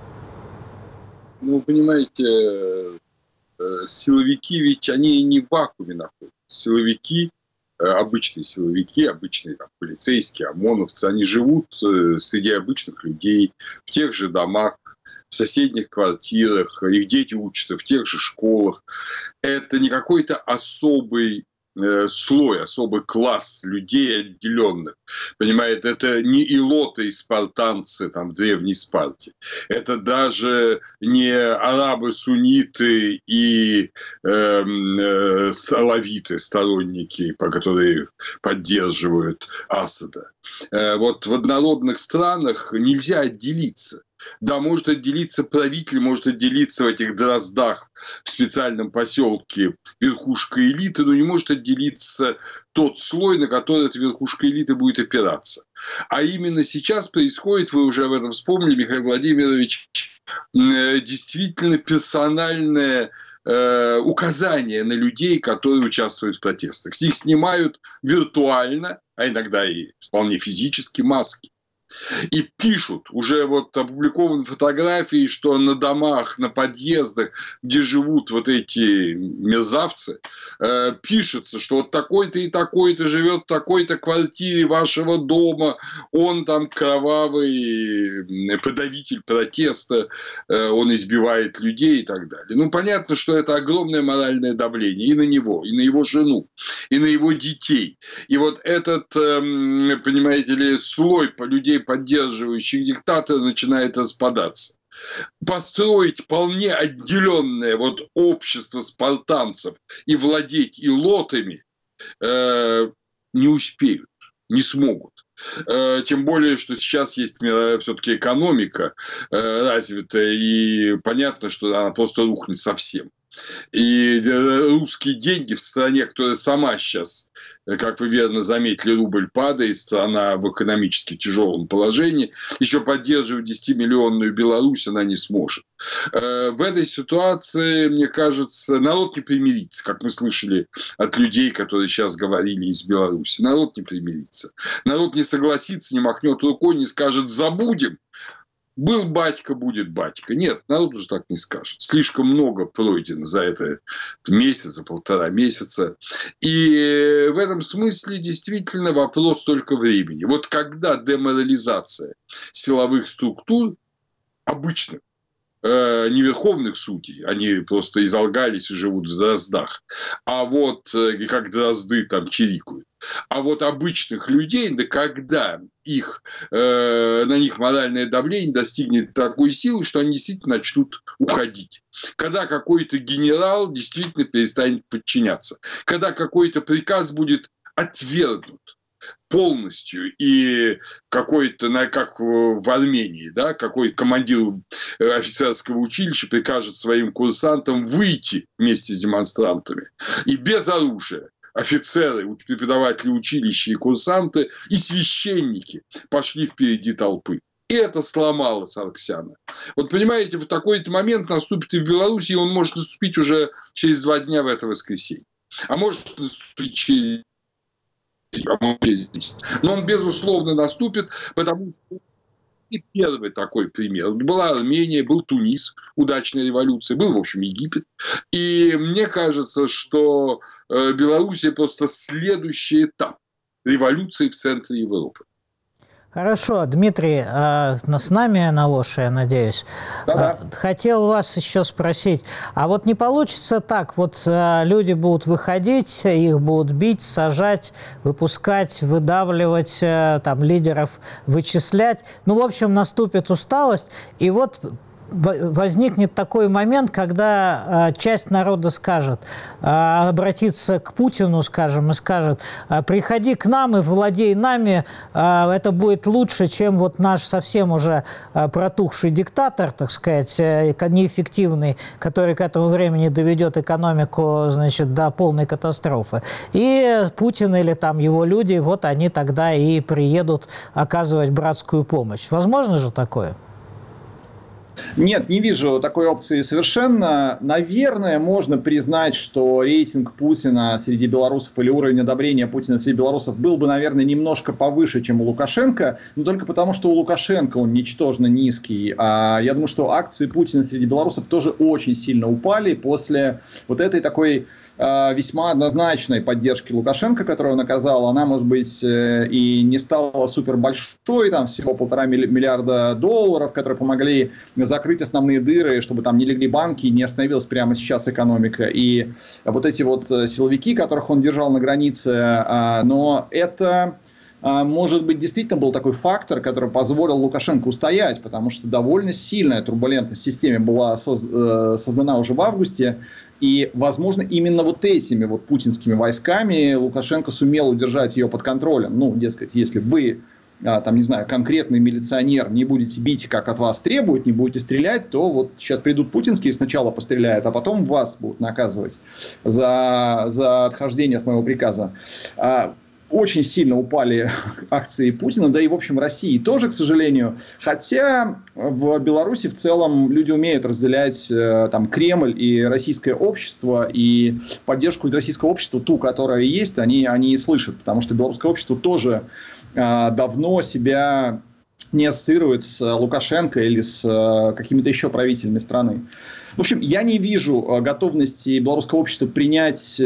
[SPEAKER 6] Ну, понимаете, силовики ведь они не в вакууме находятся. Силовики, обычные силовики, обычные там, полицейские, ОМОНовцы, они живут среди обычных людей, в тех же домах, в соседних квартирах, их дети учатся в тех же школах. Это не какой-то особый слой, особый класс людей отделенных. Понимаете, это не илоты и спартанцы там, в древней Спарте. Это даже не арабы-сунниты и э, э, салавиты, сторонники, по которые поддерживают Асада. Э, вот в однородных странах нельзя отделиться. Да, может отделиться правитель, может отделиться в этих Дроздах, в специальном поселке верхушка элиты, но не может отделиться тот слой, на который эта верхушка элиты будет опираться. А именно сейчас происходит, вы уже об этом вспомнили, Михаил Владимирович, действительно персональное э, указание на людей, которые участвуют в протестах. С них снимают виртуально, а иногда и вполне физически маски. И пишут, уже вот опубликованы фотографии, что на домах, на подъездах, где живут вот эти мерзавцы, э, пишется, что вот такой-то и такой-то живет в такой-то квартире вашего дома, он там кровавый подавитель протеста, э, он избивает людей и так далее. Ну, понятно, что это огромное моральное давление и на него, и на его жену, и на его детей. И вот этот, э, понимаете ли, слой людей, поддерживающих диктатора, начинает распадаться. Построить вполне отделенное вот общество спартанцев и владеть илотами э, не успеют, не смогут. Э, тем более, что сейчас есть все-таки экономика э, развитая, и понятно, что она просто рухнет совсем. И русские деньги в стране, которая сама сейчас, как вы верно заметили, рубль падает, страна в экономически тяжелом положении, еще поддерживать десятимиллионную Беларусь она не сможет. В этой ситуации, мне кажется, народ не примирится, как мы слышали от людей, которые сейчас говорили из Беларуси. Народ не примирится. Народ не согласится, не махнет рукой, не скажет «забудем». Был батька, будет батька. Нет, народ уже так не скажет. Слишком много пройдено за этот месяц, за полтора месяца. И в этом смысле действительно вопрос только времени. Вот когда деморализация силовых структур обычных, э, не верховных судей, они просто изолгались и живут в Дроздах, а вот э, как дрозды там чирикают. А вот обычных людей, да когда их, э, на них моральное давление достигнет такой силы, что они действительно начнут уходить. Когда какой-то генерал действительно перестанет подчиняться. Когда какой-то приказ будет отвергнут полностью, и какой-то, как в Армении, да, какой командир офицерского училища прикажет своим курсантам выйти вместе с демонстрантами и без оружия. Офицеры, преподаватели училища и курсанты, и священники пошли впереди толпы. И это сломало Саргсяна. Вот понимаете, в такой-то момент наступит и в Беларуси, и он может наступить уже через два дня в это воскресенье. А может наступить через... Но он, безусловно, наступит, потому что и первый такой пример. Была Армения, был Тунис, удачная революция, был, в общем, Египет. И мне кажется, что Белоруссия просто следующий этап революции в центре Европы.
[SPEAKER 1] Хорошо, Дмитрий, с нами на Воше, я надеюсь. Да-да. Хотел вас еще спросить, а вот не получится так, вот люди будут выходить, их будут бить, сажать, выпускать, выдавливать, там, лидеров вычислять. Ну, в общем, наступит усталость, и вот возникнет такой момент, когда э, часть народа скажет, э, обратится к Путину, скажем, и скажет, э, приходи к нам и владей нами, э, это будет лучше, чем вот наш совсем уже э, протухший диктатор, так сказать, э, неэффективный, который к этому времени доведет экономику, значит, до полной катастрофы. И Путин или там его люди, вот они тогда и приедут оказывать братскую помощь. Возможно же такое?
[SPEAKER 8] Нет, не вижу такой опции совершенно. Наверное, можно признать, что рейтинг Путина среди белорусов или уровень одобрения Путина среди белорусов был бы, наверное, немножко повыше, чем у Лукашенко, но только потому, что у Лукашенко он ничтожно низкий. А я думаю, что акции Путина среди белорусов тоже очень сильно упали после вот этой такой весьма однозначной поддержки Лукашенко, которую он оказал. Она, может быть, и не стала супер большой, там всего полтора миллиарда долларов, которые помогли закрыть основные дыры, чтобы там не легли банки, не остановилась прямо сейчас экономика. И вот эти вот силовики, которых он держал на границе, но это... может быть, действительно был такой фактор, который позволил Лукашенко устоять, потому что довольно сильная турбулентность в системе была создана уже в августе, и, возможно, именно вот этими вот путинскими войсками Лукашенко сумел удержать ее под контролем. Ну, дескать, если вы, там, не знаю, конкретный милиционер, не будете бить, как от вас требуют, не будете стрелять, то вот сейчас придут путинские, сначала постреляют, а потом вас будут наказывать за, за отхождение от моего приказа. Очень сильно упали акции Путина, да и, в общем, России тоже, к сожалению. Хотя в Беларуси в целом люди умеют разделять там, Кремль и российское общество, и поддержку российского общества, ту, которая есть, они, они слышат. Потому что белорусское общество тоже э, давно себя не ассоциирует с Лукашенко или с э, какими-то еще правителями страны. В общем, я не вижу готовности белорусского общества принять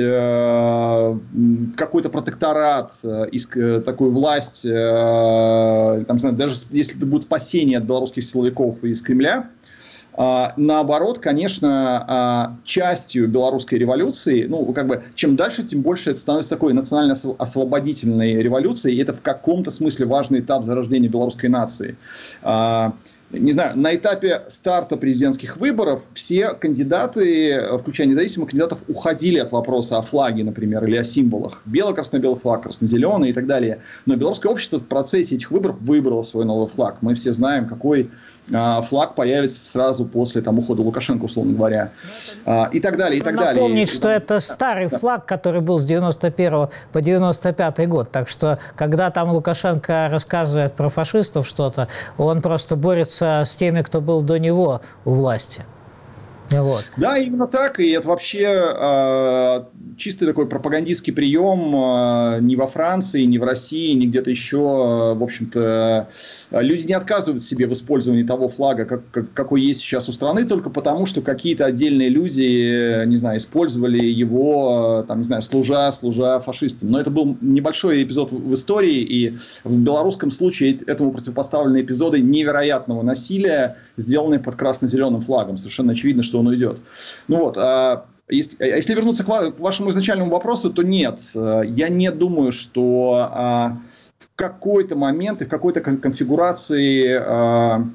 [SPEAKER 8] э, какой-то протекторат, э, э, такую власть, э, там, знаю, даже если это будет спасение от белорусских силовиков из Кремля. Э, наоборот, конечно, э, частью белорусской революции, ну, как бы, чем дальше, тем больше это становится такой национально-освободительной революцией, и это в каком-то смысле важный этап зарождения белорусской нации. Э, Не знаю, на этапе старта президентских выборов все кандидаты, включая независимых кандидатов, уходили от вопроса о флаге, например, или о символах. Бело-красно-белый флаг, красно-зеленый и так далее. Но белорусское общество в процессе этих выборов выбрало свой новый флаг. Мы все знаем, какой а, флаг появится сразу после там, ухода Лукашенко, условно говоря. А, и так далее, и так далее.
[SPEAKER 1] Напомнить, что
[SPEAKER 8] и,
[SPEAKER 1] это старый да. флаг, который был с девяносто первого по девяносто пятый год. Так что, когда там Лукашенко рассказывает про фашистов что-то, он просто борется с теми, кто был до него у власти. Вот.
[SPEAKER 8] Да, именно так. И это вообще э, чистый такой пропагандистский прием э, ни во Франции, ни в России, ни где-то еще. Э, в общем-то, люди не отказывают себе в использовании того флага, как, как, какой есть сейчас у страны, только потому, что какие-то отдельные люди, не знаю, использовали его, там, не знаю, служа, служа фашистам. Но это был небольшой эпизод в, в истории, и в белорусском случае этому противопоставлены эпизоды невероятного насилия, сделанные под красно-зеленым флагом. Совершенно очевидно, что он уйдет. Ну вот, а если, а если вернуться к вашему изначальному вопросу, то нет. Я не думаю, что а, в какой-то момент и в какой-то конфигурации... А,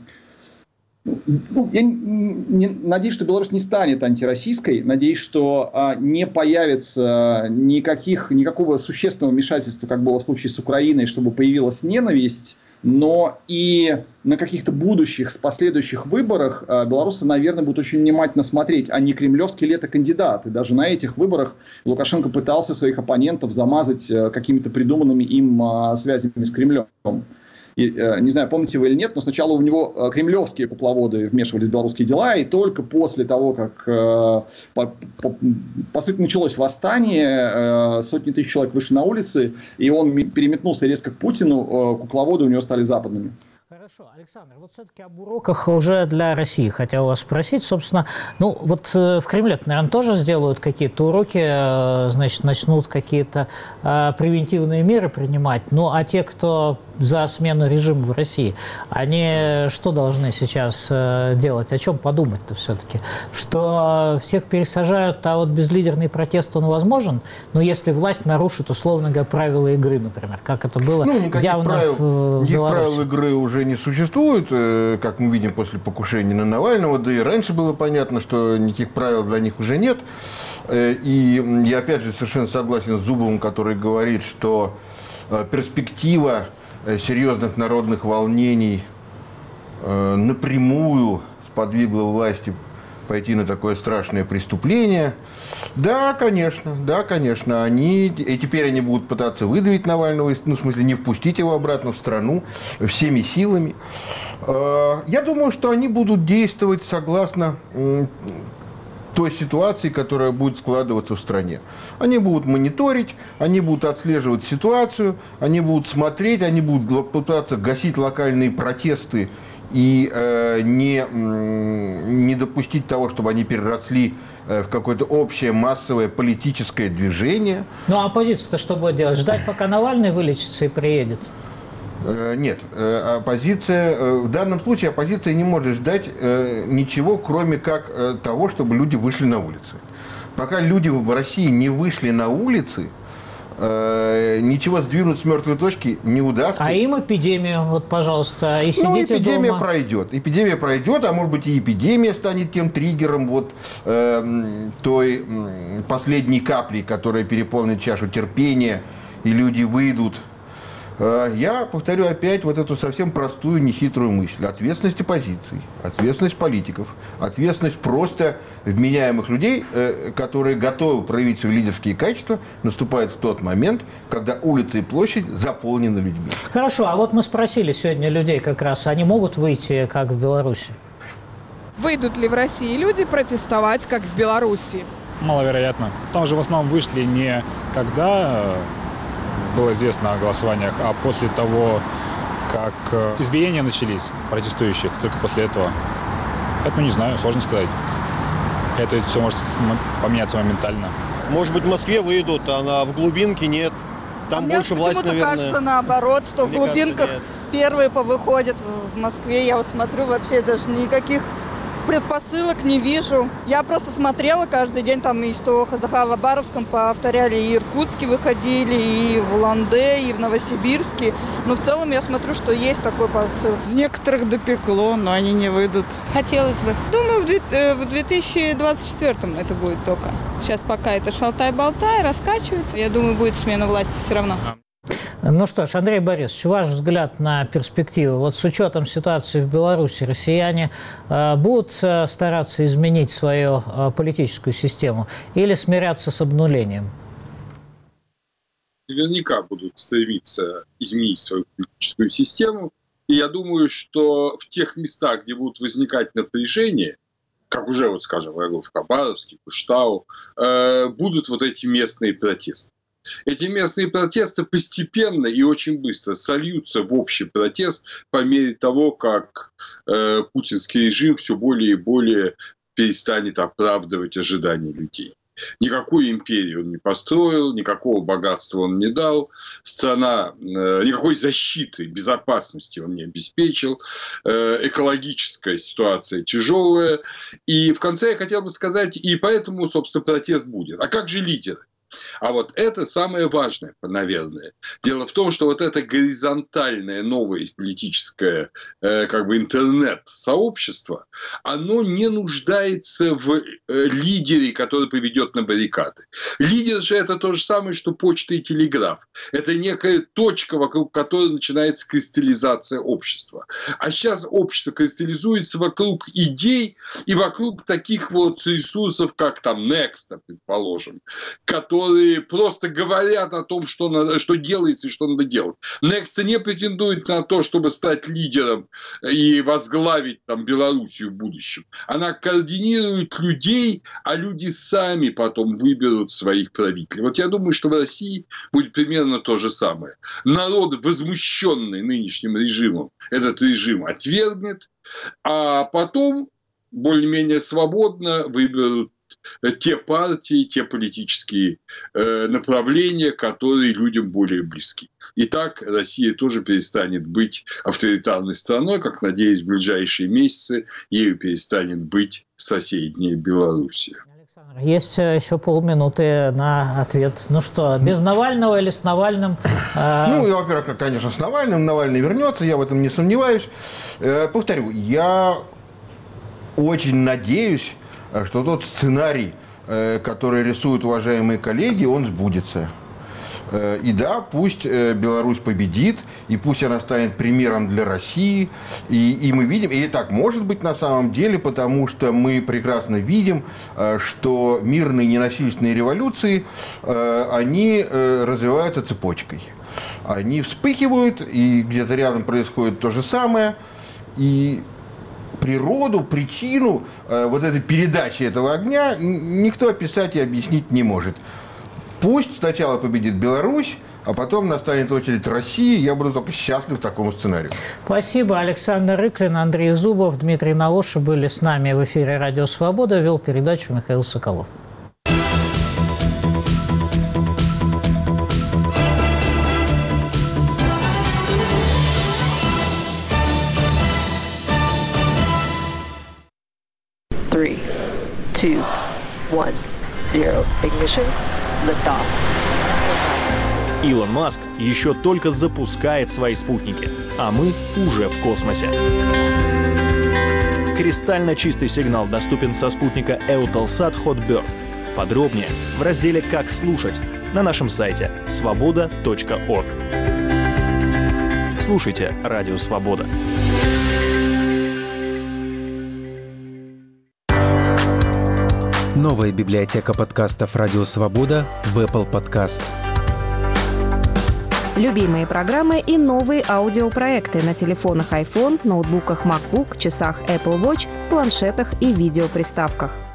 [SPEAKER 8] ну, я не, надеюсь, что Беларусь не станет антироссийской. Надеюсь, что а, не появится никаких, никакого существенного вмешательства, как было в случае с Украиной, чтобы появилась ненависть. Но и на каких-то будущих, последующих выборах э, белорусы, наверное, будут очень внимательно смотреть, а не кремлевский ли это кандидат. И даже на этих выборах Лукашенко пытался своих оппонентов замазать э, какими-то придуманными им э, связями с Кремлем. И, э, не знаю, помните вы или нет, но сначала у него э, кремлевские кукловоды вмешивались в белорусские дела, и только после того, как э, по, по, по сути началось восстание, э, сотни тысяч человек вышли на улицы, и он переметнулся резко к Путину, э, кукловоды у него стали западными.
[SPEAKER 1] Хорошо, Александр, вот все-таки об уроках уже для России хотел вас спросить. Собственно, ну вот в Кремле, наверное, тоже сделают какие-то уроки, значит, начнут какие-то э, превентивные меры принимать. Ну, а те, кто за смену режима в России, они что должны сейчас э, делать? О чем подумать-то все-таки? Что всех пересажают, а вот безлидерный протест, он возможен? Но если власть нарушит, условно говоря, правила игры, например, как это было
[SPEAKER 5] ну, явно
[SPEAKER 1] правил, в, в Беларуси.
[SPEAKER 5] Правил игры уже не существует, как мы видим после покушения на Навального, да и раньше было понятно, что никаких правил для них уже нет. И я опять же совершенно согласен с Зубовым, который говорит, что перспектива серьезных народных волнений напрямую сподвигла власти пойти на такое страшное преступление. Да, конечно, да, конечно, они, и теперь они будут пытаться выдавить Навального, ну, в смысле, не впустить его обратно в страну всеми силами. Я думаю, что они будут действовать согласно той ситуации, которая будет складываться в стране. Они будут мониторить, они будут отслеживать ситуацию, они будут смотреть, они будут пытаться гасить локальные протесты и э, не, не допустить того, чтобы они переросли э, в какое-то общее массовое политическое движение.
[SPEAKER 1] Ну а оппозиция-то что будет делать? Ждать, пока Навальный вылечится и приедет?
[SPEAKER 5] Нет, оппозиция, в данном случае оппозиция не может ждать ничего, кроме как того, чтобы люди вышли на улицы. Пока люди в России не вышли на улицы, ничего сдвинуть с мертвой точки не удастся.
[SPEAKER 1] А им эпидемию, вот, пожалуйста, и сидите
[SPEAKER 5] Ну, эпидемия
[SPEAKER 1] дома.
[SPEAKER 5] пройдет. Эпидемия пройдет, а может быть и эпидемия станет тем триггером вот э, той э, последней капли, которая переполнит чашу терпения, и люди выйдут. Э, я повторю опять вот эту совсем простую, нехитрую мысль. Ответственность оппозиции, ответственность политиков, ответственность просто вменяемых людей, э, которые готовы проявить свои лидерские качества, наступает в тот момент, когда улицы и площадь заполнены людьми.
[SPEAKER 1] Хорошо, а вот мы спросили сегодня людей как раз, они могут выйти, как в Беларуси?
[SPEAKER 9] Выйдут ли в России люди протестовать, как в Беларуси?
[SPEAKER 10] Маловероятно. Там же в основном вышли не когда было известно о голосованиях, а после того, как избиения начались протестующих, только после этого. Поэтому не знаю, сложно сказать. Это все может поменяться моментально.
[SPEAKER 11] Может быть, в Москве выйдут, а в глубинке нет. Там
[SPEAKER 12] Мне
[SPEAKER 11] больше власть,
[SPEAKER 12] почему-то
[SPEAKER 11] наверное.
[SPEAKER 12] кажется наоборот, что
[SPEAKER 11] Мне
[SPEAKER 12] в глубинках
[SPEAKER 11] кажется,
[SPEAKER 12] первые повыходят. В Москве я вот смотрю, вообще даже никаких предпосылок не вижу. Я просто смотрела каждый день, там и что за Хабаровском повторяли, и Иркутске выходили, и в Улан-Удэ, и в Новосибирске. Но в целом я смотрю, что есть такой посыл.
[SPEAKER 9] Некоторых допекло, но они не выйдут.
[SPEAKER 13] Хотелось бы. Думаю, в две тысячи двадцать четвёртом это будет только. Сейчас пока это шалтай-болтай, раскачивается. Я думаю, будет смена власти все равно.
[SPEAKER 1] Ну что ж, Андрей Борисович, ваш взгляд на перспективу. Вот с учетом ситуации в Беларуси, россияне э, будут э, стараться изменить свою э, политическую систему или смиряться с обнулением?
[SPEAKER 6] Наверняка будут стремиться изменить свою политическую систему. И я думаю, что в тех местах, где будут возникать напряжения, как уже, вот, скажем, в Хабаровске, Куштау, э, будут вот эти местные протесты. Эти местные протесты постепенно и очень быстро сольются в общий протест по мере того, как э, путинский режим все более и более перестанет оправдывать ожидания людей. Никакую империю он не построил, никакого богатства он не дал, страна, э, никакой защиты, безопасности он не обеспечил, э, экологическая ситуация тяжелая. И в конце я хотел бы сказать, и поэтому, собственно, протест будет. А как же лидеры? А вот это самое важное, наверное. Дело в том, что вот это горизонтальное новое политическое э, как бы интернет-сообщество, оно не нуждается в э, лидере, который поведет на баррикады. Лидер же это то же самое, что почта и телеграф. Это некая точка, вокруг которой начинается кристаллизация общества. А сейчас общество кристаллизуется вокруг идей и вокруг таких вот ресурсов, как там Next, предположим, которые которые просто говорят о том, что, надо, что делается и что надо делать. Next не претендует на то, чтобы стать лидером и возглавить там Белоруссию в будущем. Она координирует людей, а люди сами потом выберут своих правителей. Вот я думаю, что в России будет примерно то же самое. Народ, возмущенный нынешним режимом, этот режим отвергнет, а потом более-менее свободно выберут те партии, те политические э, направления, которые людям более близки. И так Россия тоже перестанет быть авторитарной страной, как, надеюсь, в ближайшие месяцы ею перестанет быть соседняя Белоруссия.
[SPEAKER 1] Александр, есть еще полминуты на ответ. Ну что, без Навального или с Навальным? Э...
[SPEAKER 5] Ну, я, во-первых, конечно, с Навальным. Навальный вернется, я в этом не сомневаюсь. Э, повторю, я очень надеюсь, что тот сценарий, который рисуют уважаемые коллеги, он сбудется. И да, пусть Беларусь победит, и пусть она станет примером для России. И, и мы видим, и так может быть на самом деле, потому что мы прекрасно видим, что мирные ненасильственные революции, они развиваются цепочкой. Они вспыхивают, и где-то рядом происходит то же самое. И природу, причину э, вот этой передачи этого огня никто описать и объяснить не может. Пусть сначала победит Беларусь, а потом настанет очередь России. Я буду только счастлив такому сценарию.
[SPEAKER 1] Спасибо. Александр Рыклин, Андрей Зубов, Дмитрий Наоши были с нами в эфире «Радио Свобода». Вел передачу Михаил Соколов.
[SPEAKER 14] two, one, zero. Ignition. Liftoff.
[SPEAKER 15] Илон Маск еще только запускает свои спутники, а мы уже в космосе. Кристально чистый сигнал доступен со спутника Eutelsat Hotbird. Подробнее в разделе «Как слушать» на нашем сайте свобода точка орг. Слушайте Радио Свобода.
[SPEAKER 16] Новая библиотека подкастов «Радио Свобода» в Apple Podcast.
[SPEAKER 17] Любимые программы и новые аудиопроекты на телефонах iPhone, ноутбуках MacBook, часах Apple Watch, планшетах и видеоприставках.